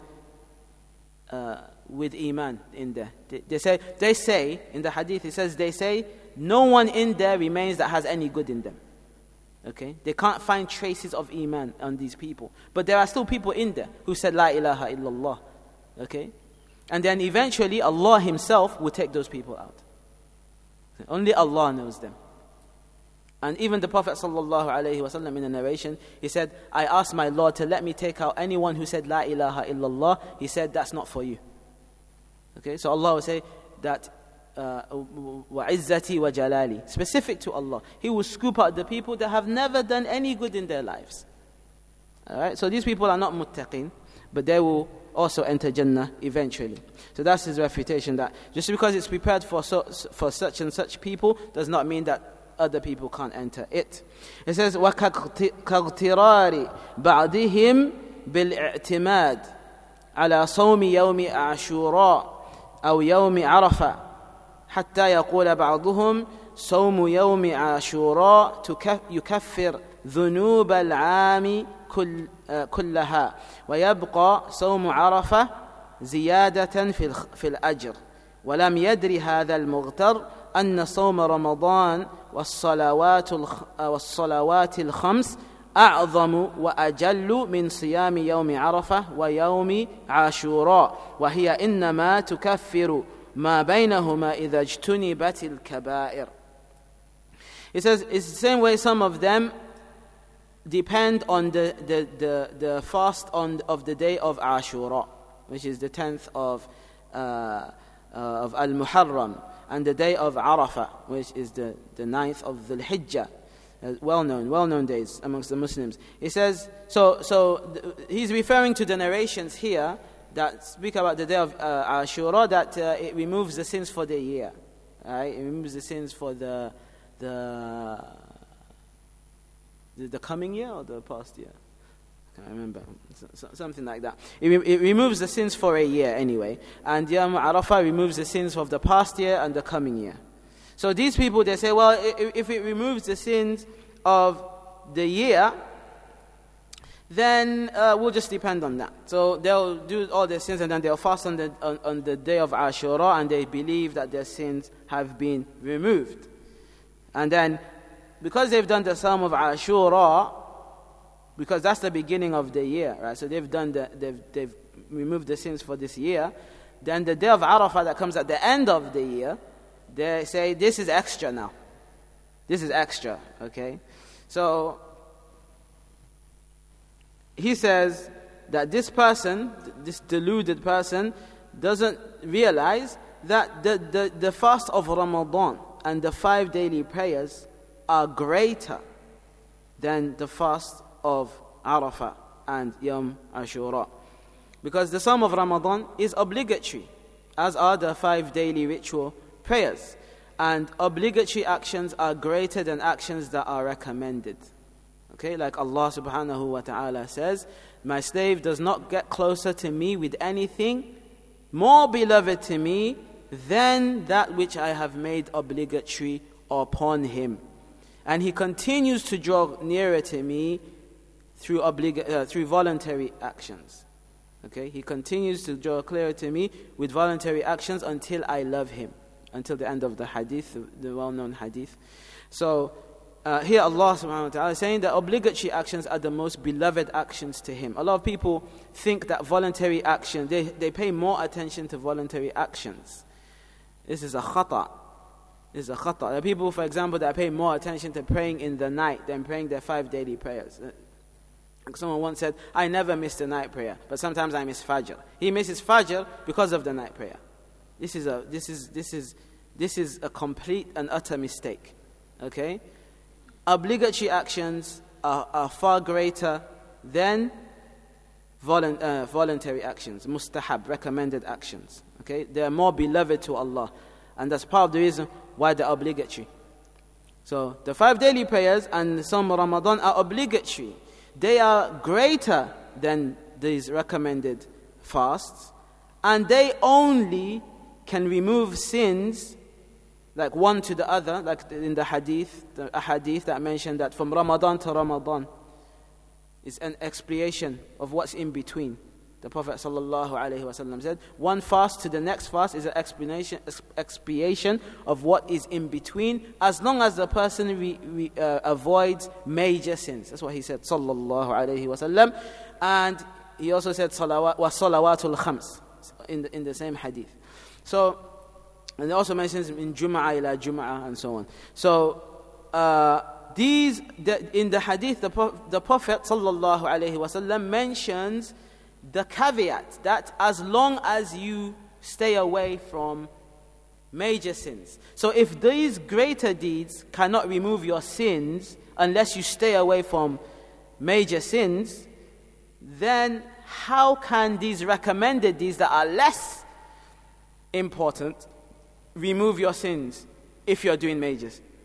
with iman in there. They say, in the hadith it says, they say, no one in there remains that has any good in them. Okay? They can't find traces of iman on these people. But there are still people in there who said, La ilaha illallah. Okay? And then eventually Allah Himself will take those people out. Only Allah knows them. And even the Prophet ﷺ in a narration, he said, I asked my Lord to let me take out anyone who said La ilaha illallah. He said, that's not for you. Okay? So Allah will say that وَعِزَّتِي وَجَلَالِي, specific to Allah. He will scoop out the people that have never done any good in their lives. Alright, so these people are not muttaqin, but they will also enter Jannah eventually. So that's his refutation, that just because it's prepared for such and such people does not mean that other people can't enter it. It says وَكَاغْتِرَارِ بَعْضِهِمْ بِالْاِعْتِمَادِ عَلَى صَوْمِ يَوْمِ عَاشُورَاء أو يوم عرفة حتى يقول بعضهم صوم يوم عاشوراء يكفر ذنوب العام كلها ويبقى صوم عرفة زيادة في الأجر ولم يدري هذا المغتر أن صوم رمضان والصلوات الخمس أعظم وأجل من صيام يوم عرفة ويوم عاشوراء وهي إنما تكفر ما بينهما إذا اجتنبت الكبائر. It says it's the same way some of them depend on the fast of the day of Ashura, which is the 10th of Al-Muharram, and the day of Arafah, which is the 9th of Dhul Hijjah. Well-known days amongst the Muslims. He says, so he's referring to the narrations here that speak about the day of Ashura, that it removes the sins for the year. Right? It removes the sins for the coming year or the past year. I can't remember. Something like that. It removes the sins for a year anyway. And Yawm Arafah removes the sins of the past year and the coming year. So these people, they say, well, if it removes the sins of the year, then we'll just depend on that. So they'll do all their sins and then they'll fast on the day of Ashura, and they believe that their sins have been removed. And then, because they've done the Psalm of Ashura, because that's the beginning of the year, right? So they've removed the sins for this year. Then the day of Arafah that comes at the end of the year, they say, this is extra now. This is extra, okay? So, he says that this person, this deluded person, doesn't realize that the fast of Ramadan and the 5 daily prayers are greater than the fast of Arafah and Yawm Ashura. Because the Psalm of Ramadan is obligatory, as are the 5 daily ritual prayers, and obligatory actions are greater than actions that are recommended. Okay, like Allah subhanahu wa ta'ala says, my slave does not get closer to me with anything more beloved to me than that which I have made obligatory upon him. And he continues to draw nearer to me through voluntary actions. Okay, he continues to draw clearer to me with voluntary actions until I love him, until the end of the hadith, the well-known hadith. So here Allah subhanahu wa ta'ala is saying that obligatory actions are the most beloved actions to him. A lot of people think that voluntary action, they pay more attention to voluntary actions. This is a khata. This is a khata. There are people, for example, that pay more attention to praying in the night than praying their 5 daily prayers. Someone once said, I never miss the night prayer, but sometimes I miss Fajr. He misses Fajr because of the night prayer. This is a complete and utter mistake. Okay? Obligatory actions are far greater than voluntary actions, mustahab, recommended actions. Okay? They are more beloved to Allah. And that's part of the reason why they're obligatory. So the 5 daily prayers and some Ramadan are obligatory. They are greater than these recommended fasts, and they only can remove sins like one to the other, like in the hadith that mentioned that from Ramadan to Ramadan is an expiation of what's in between. The Prophet ﷺ said, one fast to the next fast is an expiation of what is in between, as long as the person avoids major sins. That's what he said, ﷺ. And he also said, salawatul khams, in the same hadith. So, and he also mentions in Jum'ah ila Jum'ah and so on. So, in the hadith, the Prophet ﷺ mentions the caveat that as long as you stay away from major sins. So if these greater deeds cannot remove your sins unless you stay away from major sins, then how can these recommended deeds that are less important remove your sins if you're doing major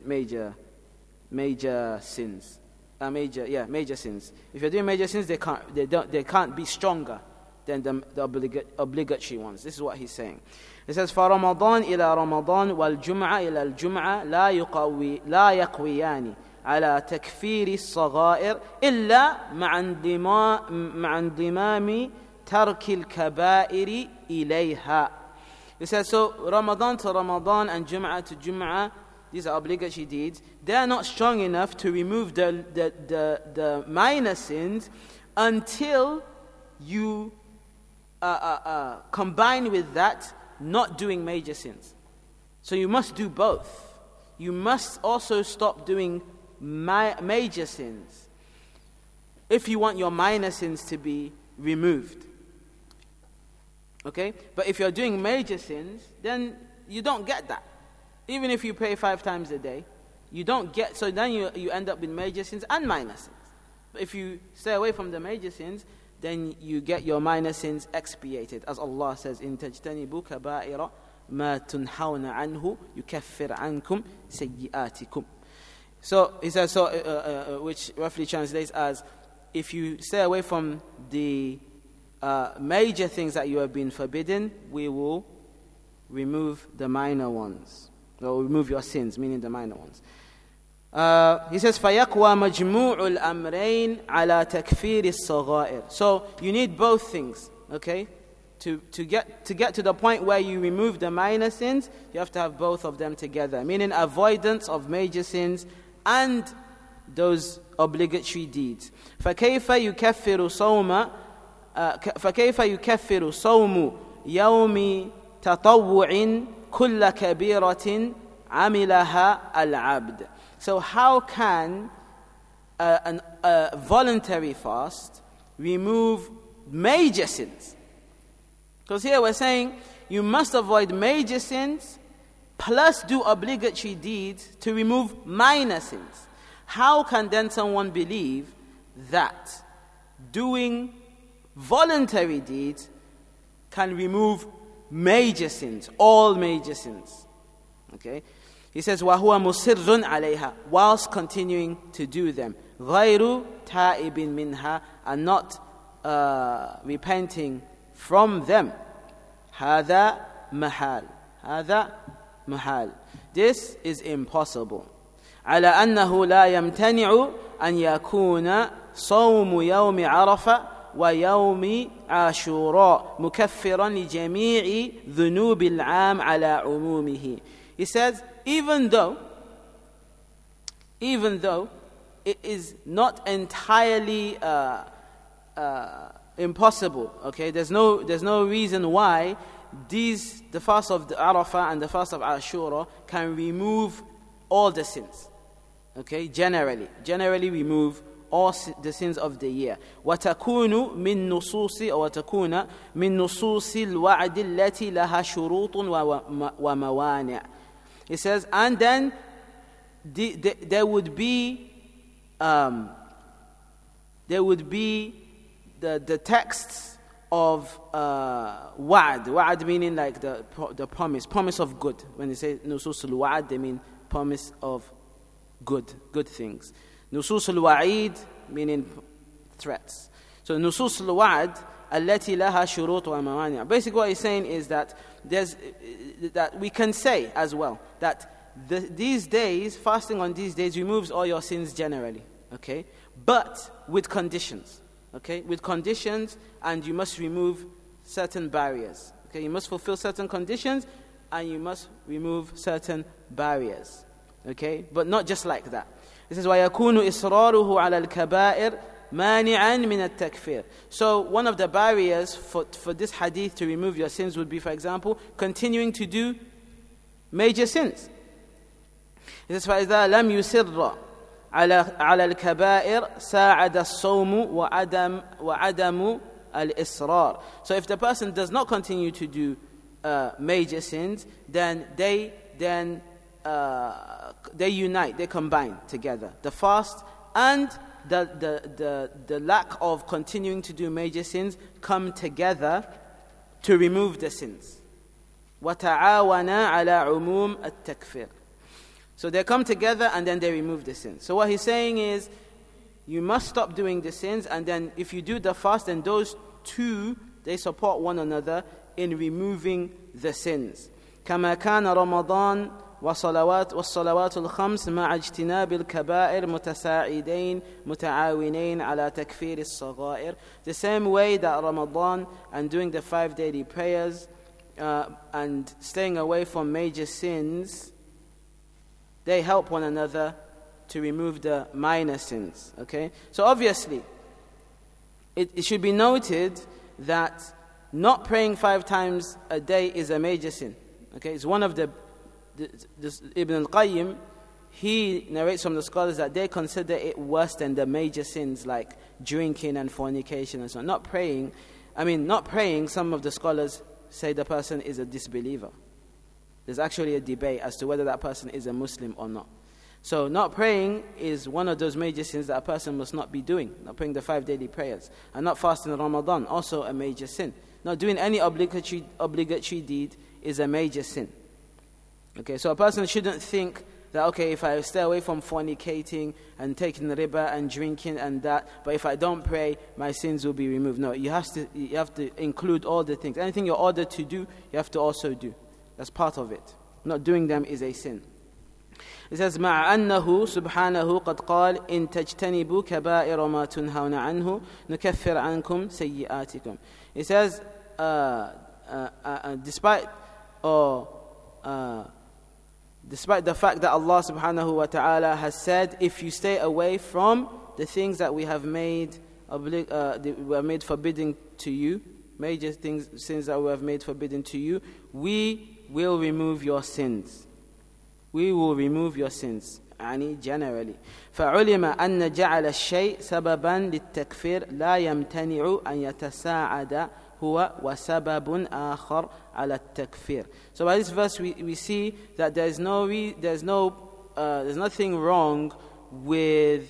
sins? Major sins. If you're doing major sins, they can't be stronger than the obligatory ones. This is what he's saying. He says, فَرَمَضَانْ إِلَى رَمَضَانْ وَالْجُمْعَةِ إِلَى الْجُمْعَةِ لَا يَقْوِيَانِ على تكفير الصغائر إلا مع انضمام ترك الكبائر إليها. He says, so Ramadan to Ramadan and Jum'ah to Jum'ah, these are obligatory deeds. They are not strong enough to remove the minor sins until you combine with that not doing major sins. So you must do both. You must also stop doing major sins if you want your minor sins to be removed. Okay? But if you're doing major sins, then you don't get that. Even if you pray 5 times a day, you don't get, so then you end up with major sins and minor sins. But if you stay away from the major sins, then you get your minor sins expiated. As Allah says, in تَجْتَنِبُوا كَبَائِرَ مَا تُنْحَوْنَ عَنْهُ يُكَفِّرْ عَنْكُمْ سَيِّئَاتِكُمْ. So he says, which roughly translates as, if you stay away from the major things that you have been forbidden, we will remove the minor ones. Or remove your sins, meaning the minor ones. He says, فَيَقْوَى مَجْمُوعُ الْأَمْرَيْنِ عَلَى تَكْفِيرِ الصَّغَائِرِ. So you need both things, okay? To get to the point where you remove the minor sins, you have to have both of them together, meaning avoidance of major sins and those obligatory deeds. فَكَيْفَ يُكَفِّرُ صَوْمُ يَوْمِ تَطَوُّعٍ كُلَّ كَبِيرَةٍ عَمِلَهَا الْعَبْدِ. So how can a voluntary fast remove major sins? Because here we're saying you must avoid major sins plus do obligatory deeds to remove minor sins. How can then someone believe that doing voluntary deeds can remove major sins, all major sins? Okay? He says, وَهُوَ مُصِرٌّ عَلَيْهَا, whilst continuing to do them. غَيْرُ تَائِبٍ مِنْهَا, and not repenting from them. هَذَا مَحَالٌ. هذا محال. This is impossible. على أنه لا يمتنع أن يكون صوم يوم عرفة ويوم عاشوراء مكفرا لجميع ذنوب العام على عمومه. He says, even though it is not entirely impossible, okay, there's no reason why the fast of the Arafah and the fast of Ashura can remove all the sins, okay, generally remove all the sins of the year. وتكون من نصوص الوعد التي لها شروط وموانع. It says, and then there would be the texts of wa'ad meaning like the promise of good. When they say nusus al-wa'ad, they mean promise of good things. Nusus al-wa'id meaning threats. So nusus al-wa'ad allati laha shurut wa mawani'. Basically what he's saying is that that we can say as well that these days, fasting on these days removes all your sins generally, okay? But with conditions, okay? With conditions, and you must remove certain barriers, okay? You must fulfill certain conditions, and you must remove certain barriers, okay? But not just like that. It says, وَيَكُونُ إِصْرَارُهُ عَلَى الْكَبَائِرِ مَانِعًا مِنَ التَّكْفِيرِ. So one of the barriers for this hadith to remove your sins would be, for example, continuing to do major sins. It says, فَإِذَا لَمْ يُسِرَّ على الكبائر ساعد الصوم وعدم الإصرار. So if the person does not continue to do major sins, then they unite, they combine together. The fast and the lack of continuing to do major sins come together to remove the sins. وَتَعَاوَنَا عَلَى عُمُومِ التَّكْفِيرِ. So they come together and then they remove the sins. So what he's saying is, you must stop doing the sins, and then if you do the fast, then those two, they support one another in removing the sins. كما كان رمضان والصلوات الخمس مع اجتناب الكبائر متساعدين متعاونين على تكفير الصغائر. The same way that Ramadan and doing the 5 daily prayers and staying away from major sins, they help one another to remove the minor sins. Okay? So obviously, it should be noted that not praying 5 times a day is a major sin. Okay? It's one of the Ibn al-Qayyim, he narrates from the scholars that they consider it worse than the major sins like drinking and fornication and so on. Not praying, some of the scholars say the person is a disbeliever. There's actually a debate as to whether that person is a Muslim or not. So not praying is one of those major sins that a person must not be doing. Not praying the 5 daily prayers. And not fasting in Ramadan, also a major sin. Not doing any obligatory deed is a major sin. Okay, so a person shouldn't think that, okay, if I stay away from fornicating and taking riba and drinking and that, but if I don't pray, my sins will be removed. No, you have to include all the things. Anything you're ordered to do, you have to also do. That's part of it. Not doing them is a sin. It says, مع أنه سبحانه قد قال إن تجتنبوا كبائر ما تنهون عنه نكفر عنكم سيئاتكم. It says, despite the fact that Allah subhanahu wa ta'ala has said, if you stay away from the things that we have made forbidden to you, major sins that we have made forbidden to you, we will remove your sins. We will remove your sins. generally. فعلم أن جعل الشيء سببا للتكفير لا يمتنع أن يتساعد هو وسبب آخر على التكفير. So by this verse we see that there's nothing wrong with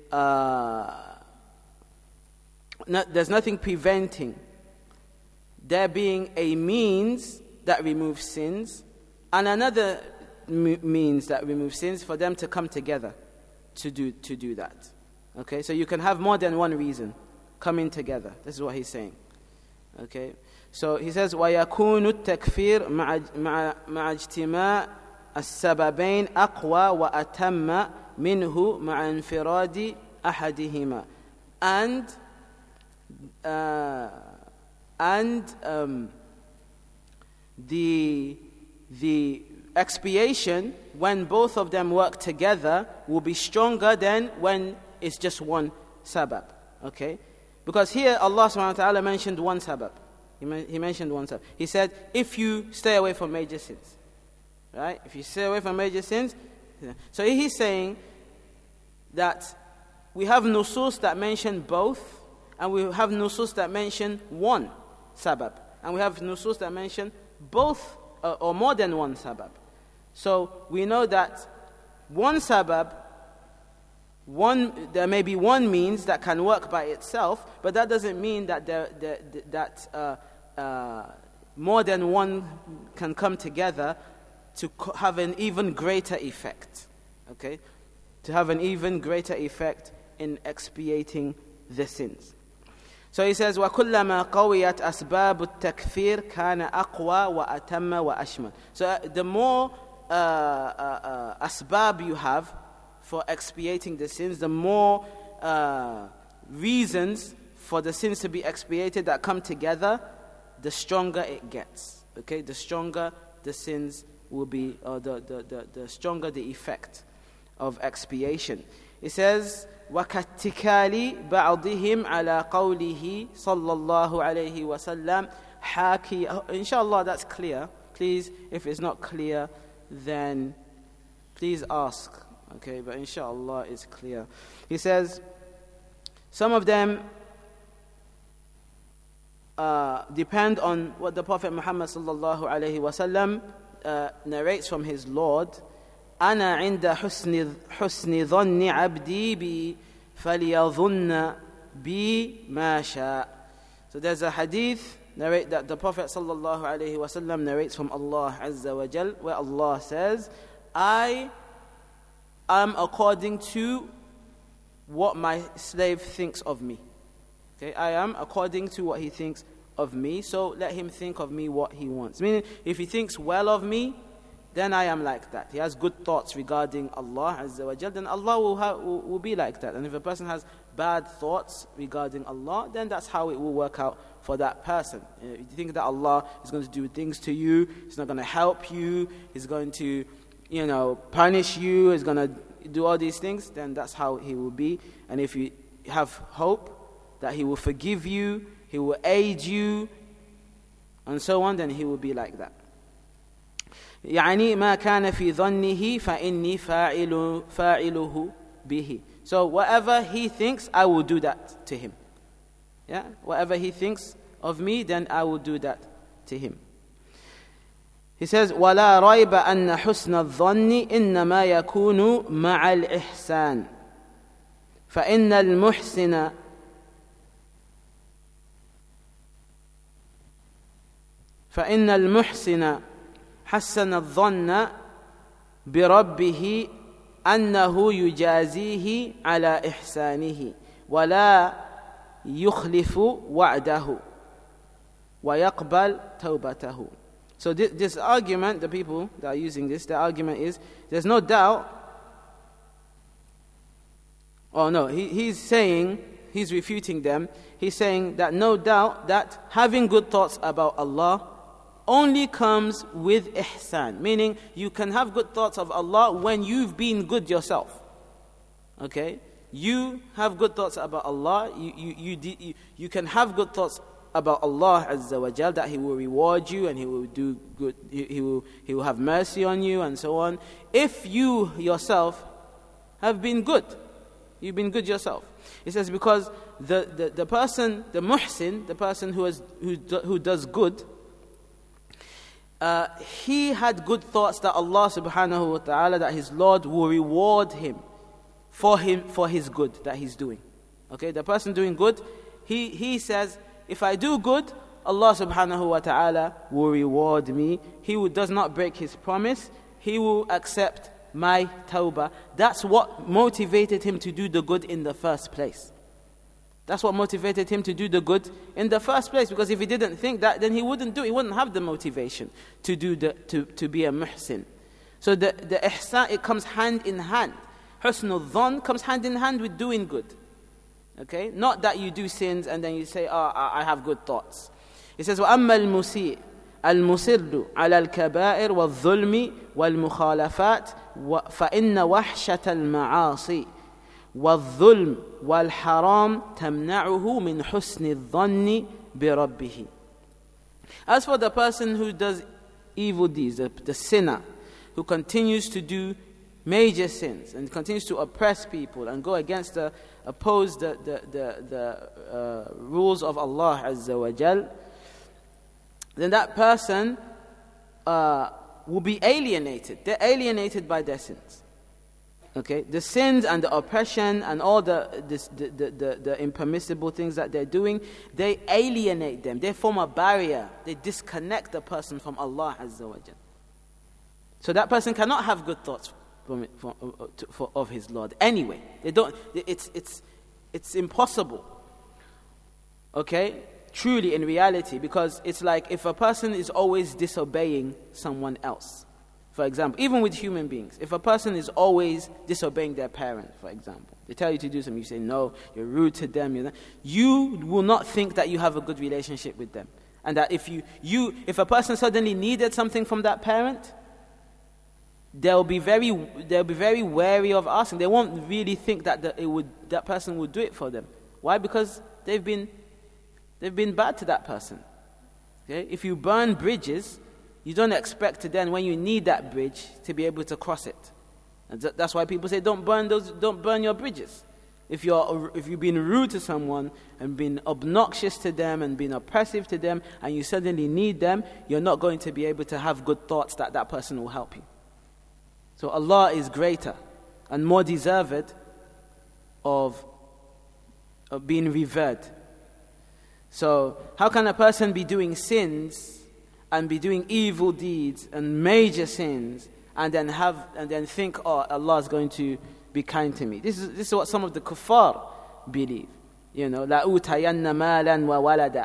there's nothing preventing there being a means that removes sins and another means that removes sins for them to come together to do that. Okay, so you can have more than one reason coming together. This is what he's saying. Okay, So he says, وَيَكُونُ التَّكْفِيرُ مع اجتماع السببين أقوى وأتم منه مع انفراد أحدهما. The expiation, when both of them work together, will be stronger than when it's just one sabab. Okay? Because here Allah subhanahu wa ta'ala mentioned one sabab. He mentioned one sabab. He said, if you stay away from major sins. Right? If you stay away from major sins. So he's saying that we have nusus that mention both, and we have nusus that mention one sabab. And we have nusus that mention both or more than one sabab. So we know that one sabab, there may be one means that can work by itself, but that doesn't mean that more than one can come together to have an even greater effect. Okay? To have an even greater effect in expiating the sins. So he says, وَكُلَّمَا قَوِيَتْ أَسْبَابُ التَّكْفِيرِ كَانَ أَقْوَى وَأَتَمَّ وَأَشْمَلُ. So the more asbab you have for expiating the sins, the more reasons for the sins to be expiated that come together, the stronger it gets. Okay, the stronger the sins will be, or the stronger the effect of expiation. It says, وَكَاتِّكَالِ بَعْضِهِمْ عَلَى قَوْلِهِ صَلَّى اللَّهُ عَلَيْهِ وَسَلَّمْ حَاكِي. Inshallah that's clear. Please, if it's not clear, then please ask. Okay, but inshallah it's clear. He says, some of them depend on what the Prophet Muhammad sallallahu alaihi wasallam narrates from his Lord. أنا عند حسن ظن عبدي بي فليظن بي ما شاء. So there's a hadith that the Prophet sallallahu alaihi wasallam narrates from Allah Azza wa Jal, where Allah says, I am according to what my slave thinks of me. Okay, I am according to what he thinks of me, so let him think of me what he wants. Meaning, if he thinks well of me, then I am like that. He has good thoughts regarding Allah Azza wa Jal, then Allah will be like that. And if a person has bad thoughts regarding Allah, then that's how it will work out for that person. If you think that Allah is going to do things to you, He's not going to help you, He's going to, punish you, He's going to do all these things, then that's how He will be. And if you have hope that He will forgive you, He will aid you, and so on, then He will be like that. يعني ما كان في ظنه فإني فاعله به. So whatever he thinks, I will do that to him. Yeah, whatever he thinks of me, then I will do that to him. He says, ولا ريب أن حسن الظن إنما يكون مع الإحسان فإن المحسن حسن الظن بربه أنه يجازيه على إحسانه ولا يخلف وعده ويقبل توبته. So this argument, the people that are using this, the argument is, there's no doubt, he's refuting them, he's saying that no doubt that having good thoughts about Allah only comes with ihsan, meaning you can have good thoughts of Allah when you've been good yourself. Okay, you have good thoughts about Allah. You can have good thoughts about Allah Azza wa Jal, that He will reward you and He will do good. He will have mercy on you and so on. If you yourself have been good, you've been good yourself. It says because the person, the muhsin, the person who does good. He had good thoughts that Allah subhanahu wa ta'ala, that his Lord will reward him for his good that he's doing. Okay, the person doing good, he says, if I do good, Allah subhanahu wa ta'ala will reward me. He does not break his promise. He will accept my tawbah. That's what motivated him to do the good in the first place. That's what motivated him to do the good in the first place. Because if he didn't think that, then he wouldn't do it. He wouldn't have the motivation to do to be a muhsin. So the ihsan, it comes hand in hand. Husnul dhann comes hand in hand with doing good. Okay? Not that you do sins and then you say, I have good thoughts. It says, وَأَمَّا الْمُسِيء الْمُصِرُّ عَلَى الْكَبَائِرِ وَالظُّلْمِ وَالْمُخَالَفَاتِ فَإِنَّ وَحْشَةَ الْمَعَاصِي وَالظُّلْمِ وَالْحَرَامِ تَمْنَعُهُ مِنْ حُسْنِ الظَّنِّ بِرَبِّهِ. As for the person who does evil deeds, the sinner, who continues to do major sins and continues to oppress people and go against oppose the rules of Allah Azza wa Jal, then that person will be alienated. They're alienated by their sins. Okay, the sins and the oppression and all the impermissible things that they're doing, they alienate them. They form a barrier. They disconnect the person from Allah Azza wa Jal. So that person cannot have good thoughts of his Lord. Anyway, they don't. It's impossible. Okay, truly in reality, because it's like if a person is always disobeying someone else. For example, even with human beings, if a person is always disobeying their parent, for example, they tell you to do something, you say no, you're rude to them, you will not think that you have a good relationship with them. And that if a person suddenly needed something from that parent, they'll be very wary of asking. They won't really think that that person would do it for them. Why? Because they've been bad to that person. Okay? If you burn bridges, you don't expect to then, when you need that bridge, to be able to cross it. And that's why people say, don't burn your bridges. If you've been rude to someone and been obnoxious to them and been oppressive to them, and you suddenly need them, you're not going to be able to have good thoughts that that person will help you. So Allah is greater and more deserved of being revered. So how can a person be doing sins and be doing evil deeds and major sins and then think, Allah is going to be kind to me? This is what some of the kuffar believe. La utayanna malan wa walada.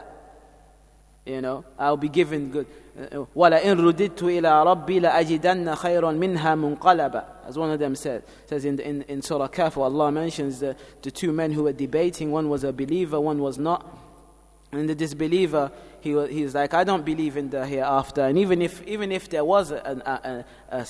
I'll be given good. وَلَئِنْ رُدِدْتُ إِلَىٰ رَبِّي لَأَجِدَنَّ خَيْرًا مِنْهَا مُنْقَلَبًا. As one of them says in Surah Kahf, Allah mentions the two men who were debating. One was a believer, one was not. And the disbeliever, he's like, I don't believe in the hereafter. And even if there was the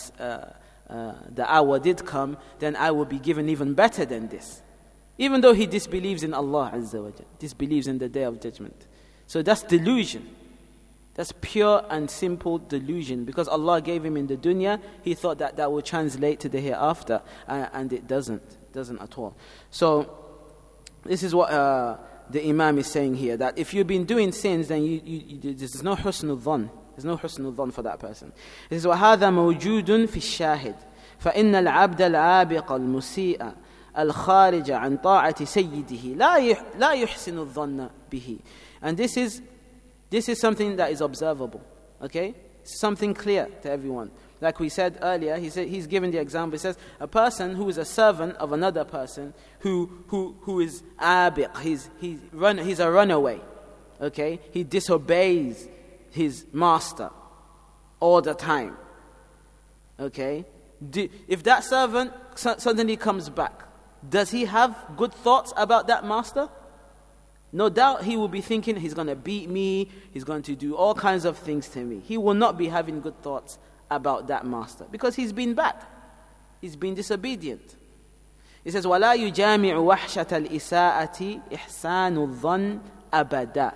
hour did come, then I will be given even better than this. Even though he disbelieves in Allah Azza wa Jal, disbelieves in the Day of Judgment. So that's delusion. That's pure and simple delusion. Because Allah gave him in the dunya, he thought that would translate to the hereafter. And it doesn't. It doesn't at all. So this is what the Imam is saying here. That if you've been doing sins, then there's no husnul dhann. There's no husnul dhann for that person. It says, وَهَذَا مَوْجُودٌ فِي الشَّاهِدِ فَإِنَّ الْعَبْدَ الْعَابِقَ الْمُسِيءَ الْخَارِجَ عَنْ طَاعَةِ سَيِّدِهِ لَا يُحْسِنُ الظَّنَّ بِهِ. And this is something that is observable. Okay? Something clear to everyone. Like we said earlier, he's given the example. He says, a person who is a servant of another person who is abiq, he's a runaway. Okay? He disobeys his master all the time. Okay? If that servant suddenly comes back, does he have good thoughts about that master? No doubt he will be thinking, he's going to beat me, he's going to do all kinds of things to me. He will not be having good thoughts about that master because he's been bad. He's been disobedient. He says, وَلَا يُجَامِعُ وَحْشَةَ الْإِسَاءَةِ إِحْسَانُ الظَّنِّ أَبَدًا.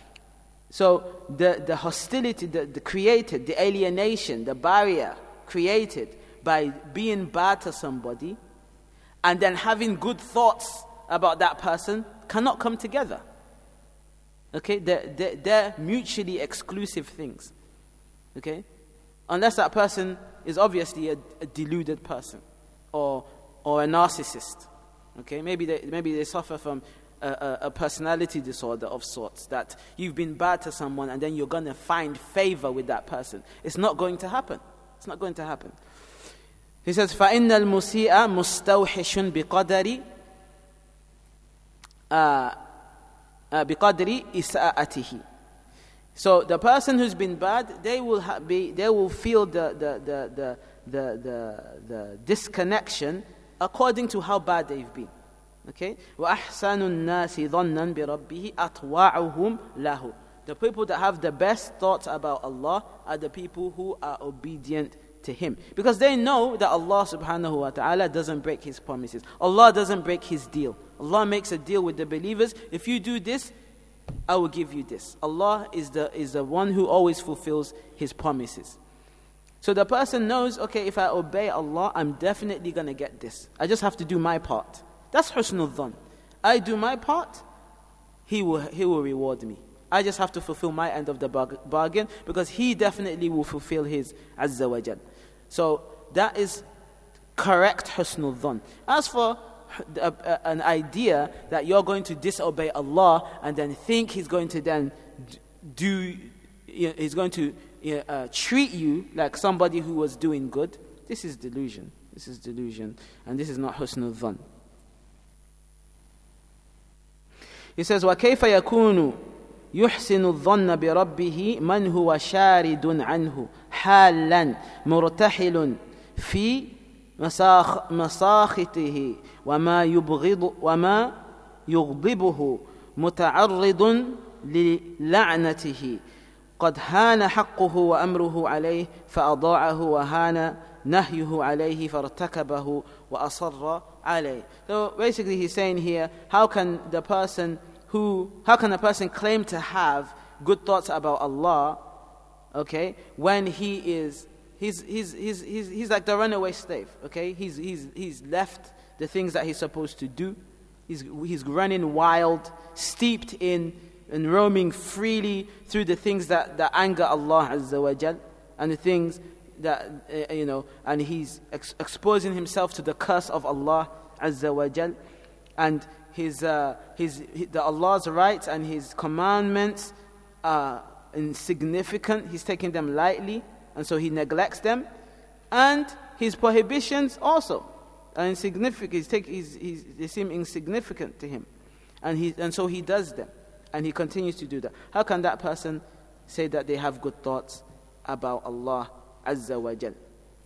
So the hostility, the alienation, the barrier created by being bad to somebody and then having good thoughts about that person cannot come together. Okay? They're mutually exclusive things. Okay? Unless that person is obviously a deluded person or a narcissist. Okay? Maybe they suffer from a personality disorder of sorts, that you've been bad to someone and then you're going to find favor with that person. It's not going to happen. It's not going to happen. He says, فَإِنَّ الْمُسِيءَ مُسْتَوْحِشٌ بِقَدَرِ بِقَدْرِ إِسَاءَتِهِ. So the person who's been bad, they will feel the disconnection according to how bad they've been. Okay? وَأَحْسَنُ النَّاسِ ظَنًّا بِرَبِّهِ أَطْوَعُهُمْ لَهُ. The people that have the best thoughts about Allah are the people who are obedient to Him. Because they know that Allah subhanahu wa ta'ala doesn't break His promises. Allah doesn't break His deal. Allah makes a deal with the believers. If you do this, I will give you this. Allah is the one who always fulfills His promises. So the person knows, okay, if I obey Allah, I'm definitely going to get this. I just have to do my part. That's husnul dhan. I do my part, He will reward me. I just have to fulfill my end of the bargain, because He definitely will fulfill His Azza wa Jal. So that is correct husnul dhan. As for an idea that you're going to disobey Allah and then think He's going to then He's going to treat you like somebody who was doing good, this is delusion. This is delusion, and this is not husnul dhan. He says, وَكَيْفَ يَكُونُ يحسن الظن بربه من هو شارد عنه حالا مرتحل في مساخطه وما يغضبه متعرض للعنته قد هان حقه وأمره عليه فأضاعه وهان نهيه عليه فارتكبه وأصر عليه. So basically he's saying here, how can a person claim to have good thoughts about Allah, okay, when he's like the runaway slave, okay? He's left the things that he's supposed to do. He's running wild, steeped in and roaming freely through the things that anger Allah Azza wa Jal, and the things that and he's exposing himself to the curse of Allah Azza wa Jal, and the Allah's rights and His commandments are insignificant. He's taking them lightly, and so he neglects them, and His prohibitions also are insignificant. They seem insignificant to him, and so he does them, and he continues to do that. How can that person say that they have good thoughts about Allah Azza wa Jal?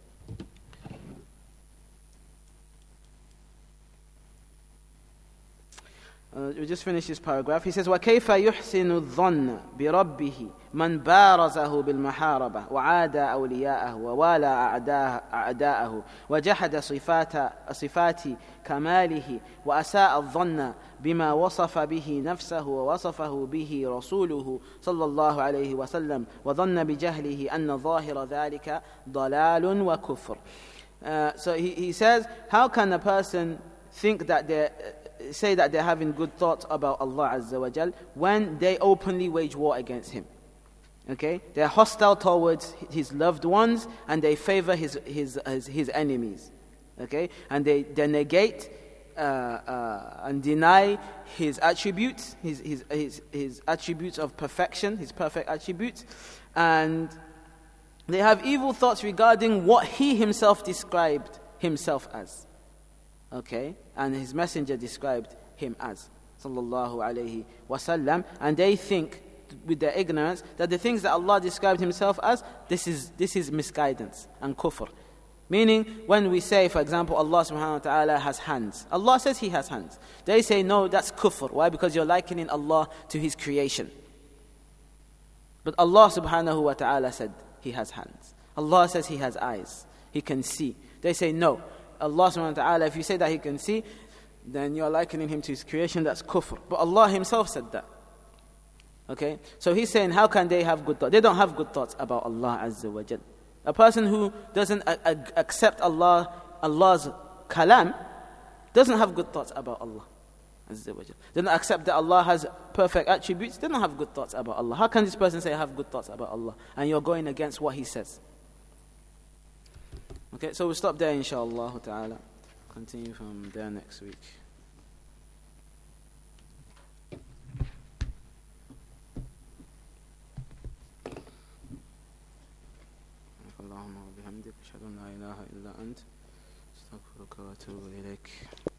We just finished this paragraph. He says, وَكَيْفَ يُحْسِنُ الظَّنَّ بِرَبِّهِ مَنْ بَارَزَهُ بِالْمَحَارَبَةِ وَعَادَى أَوْلِيَاءَهُ وَوَالَى أَعْدَاءَهُ وَجَحَدَ صفات كماله وَأَسَاءَ الظَّنَّ بِمَا وصف به نفسه ووصفه به رسوله صلى الله عليه وسلم وظن بجهله أن ظاهر ذلك ضلال وكفر. So he says, how can a person think that say that they're having good thoughts about Allah Azza wa Jal when they openly wage war against Him? Okay, they're hostile towards His loved ones, and they favor His enemies. Okay, and they negate and deny His attributes, His attributes of perfection, His perfect attributes, and they have evil thoughts regarding what He Himself described Himself as. Okay, and His messenger described Him as, sallallahu alayhi wasallam, and they think with their ignorance that the things that Allah described Himself as, this is misguidance and kufr. Meaning, when we say, for example, Allah subhanahu wa ta'ala has hands, Allah says He has hands. They say, no, that's kufr. Why? Because you're likening Allah to His creation. But Allah subhanahu wa ta'ala said He has hands. Allah says He has eyes, He can see. They say, no, Allah subhanahu wa ta'ala, if you say that He can see, then you're likening Him to His creation, that's kufr. But Allah Himself said that. Okay? So he's saying, how can they have good thoughts? They don't have good thoughts about Allah Azza wa Jal. A person who doesn't accept Allah's kalam, doesn't have good thoughts about Allah Azza wa Jal. Doesn't accept that Allah has perfect attributes, they don't have good thoughts about Allah. How can this person say, I have good thoughts about Allah? And you're going against what he says. Okay, so we'll stop there, inshallah ta'ala. Continue from there next week. اللهم وبحمدك أشهد أن لا إله إلا أنت أستغفرك وأتوب إليك.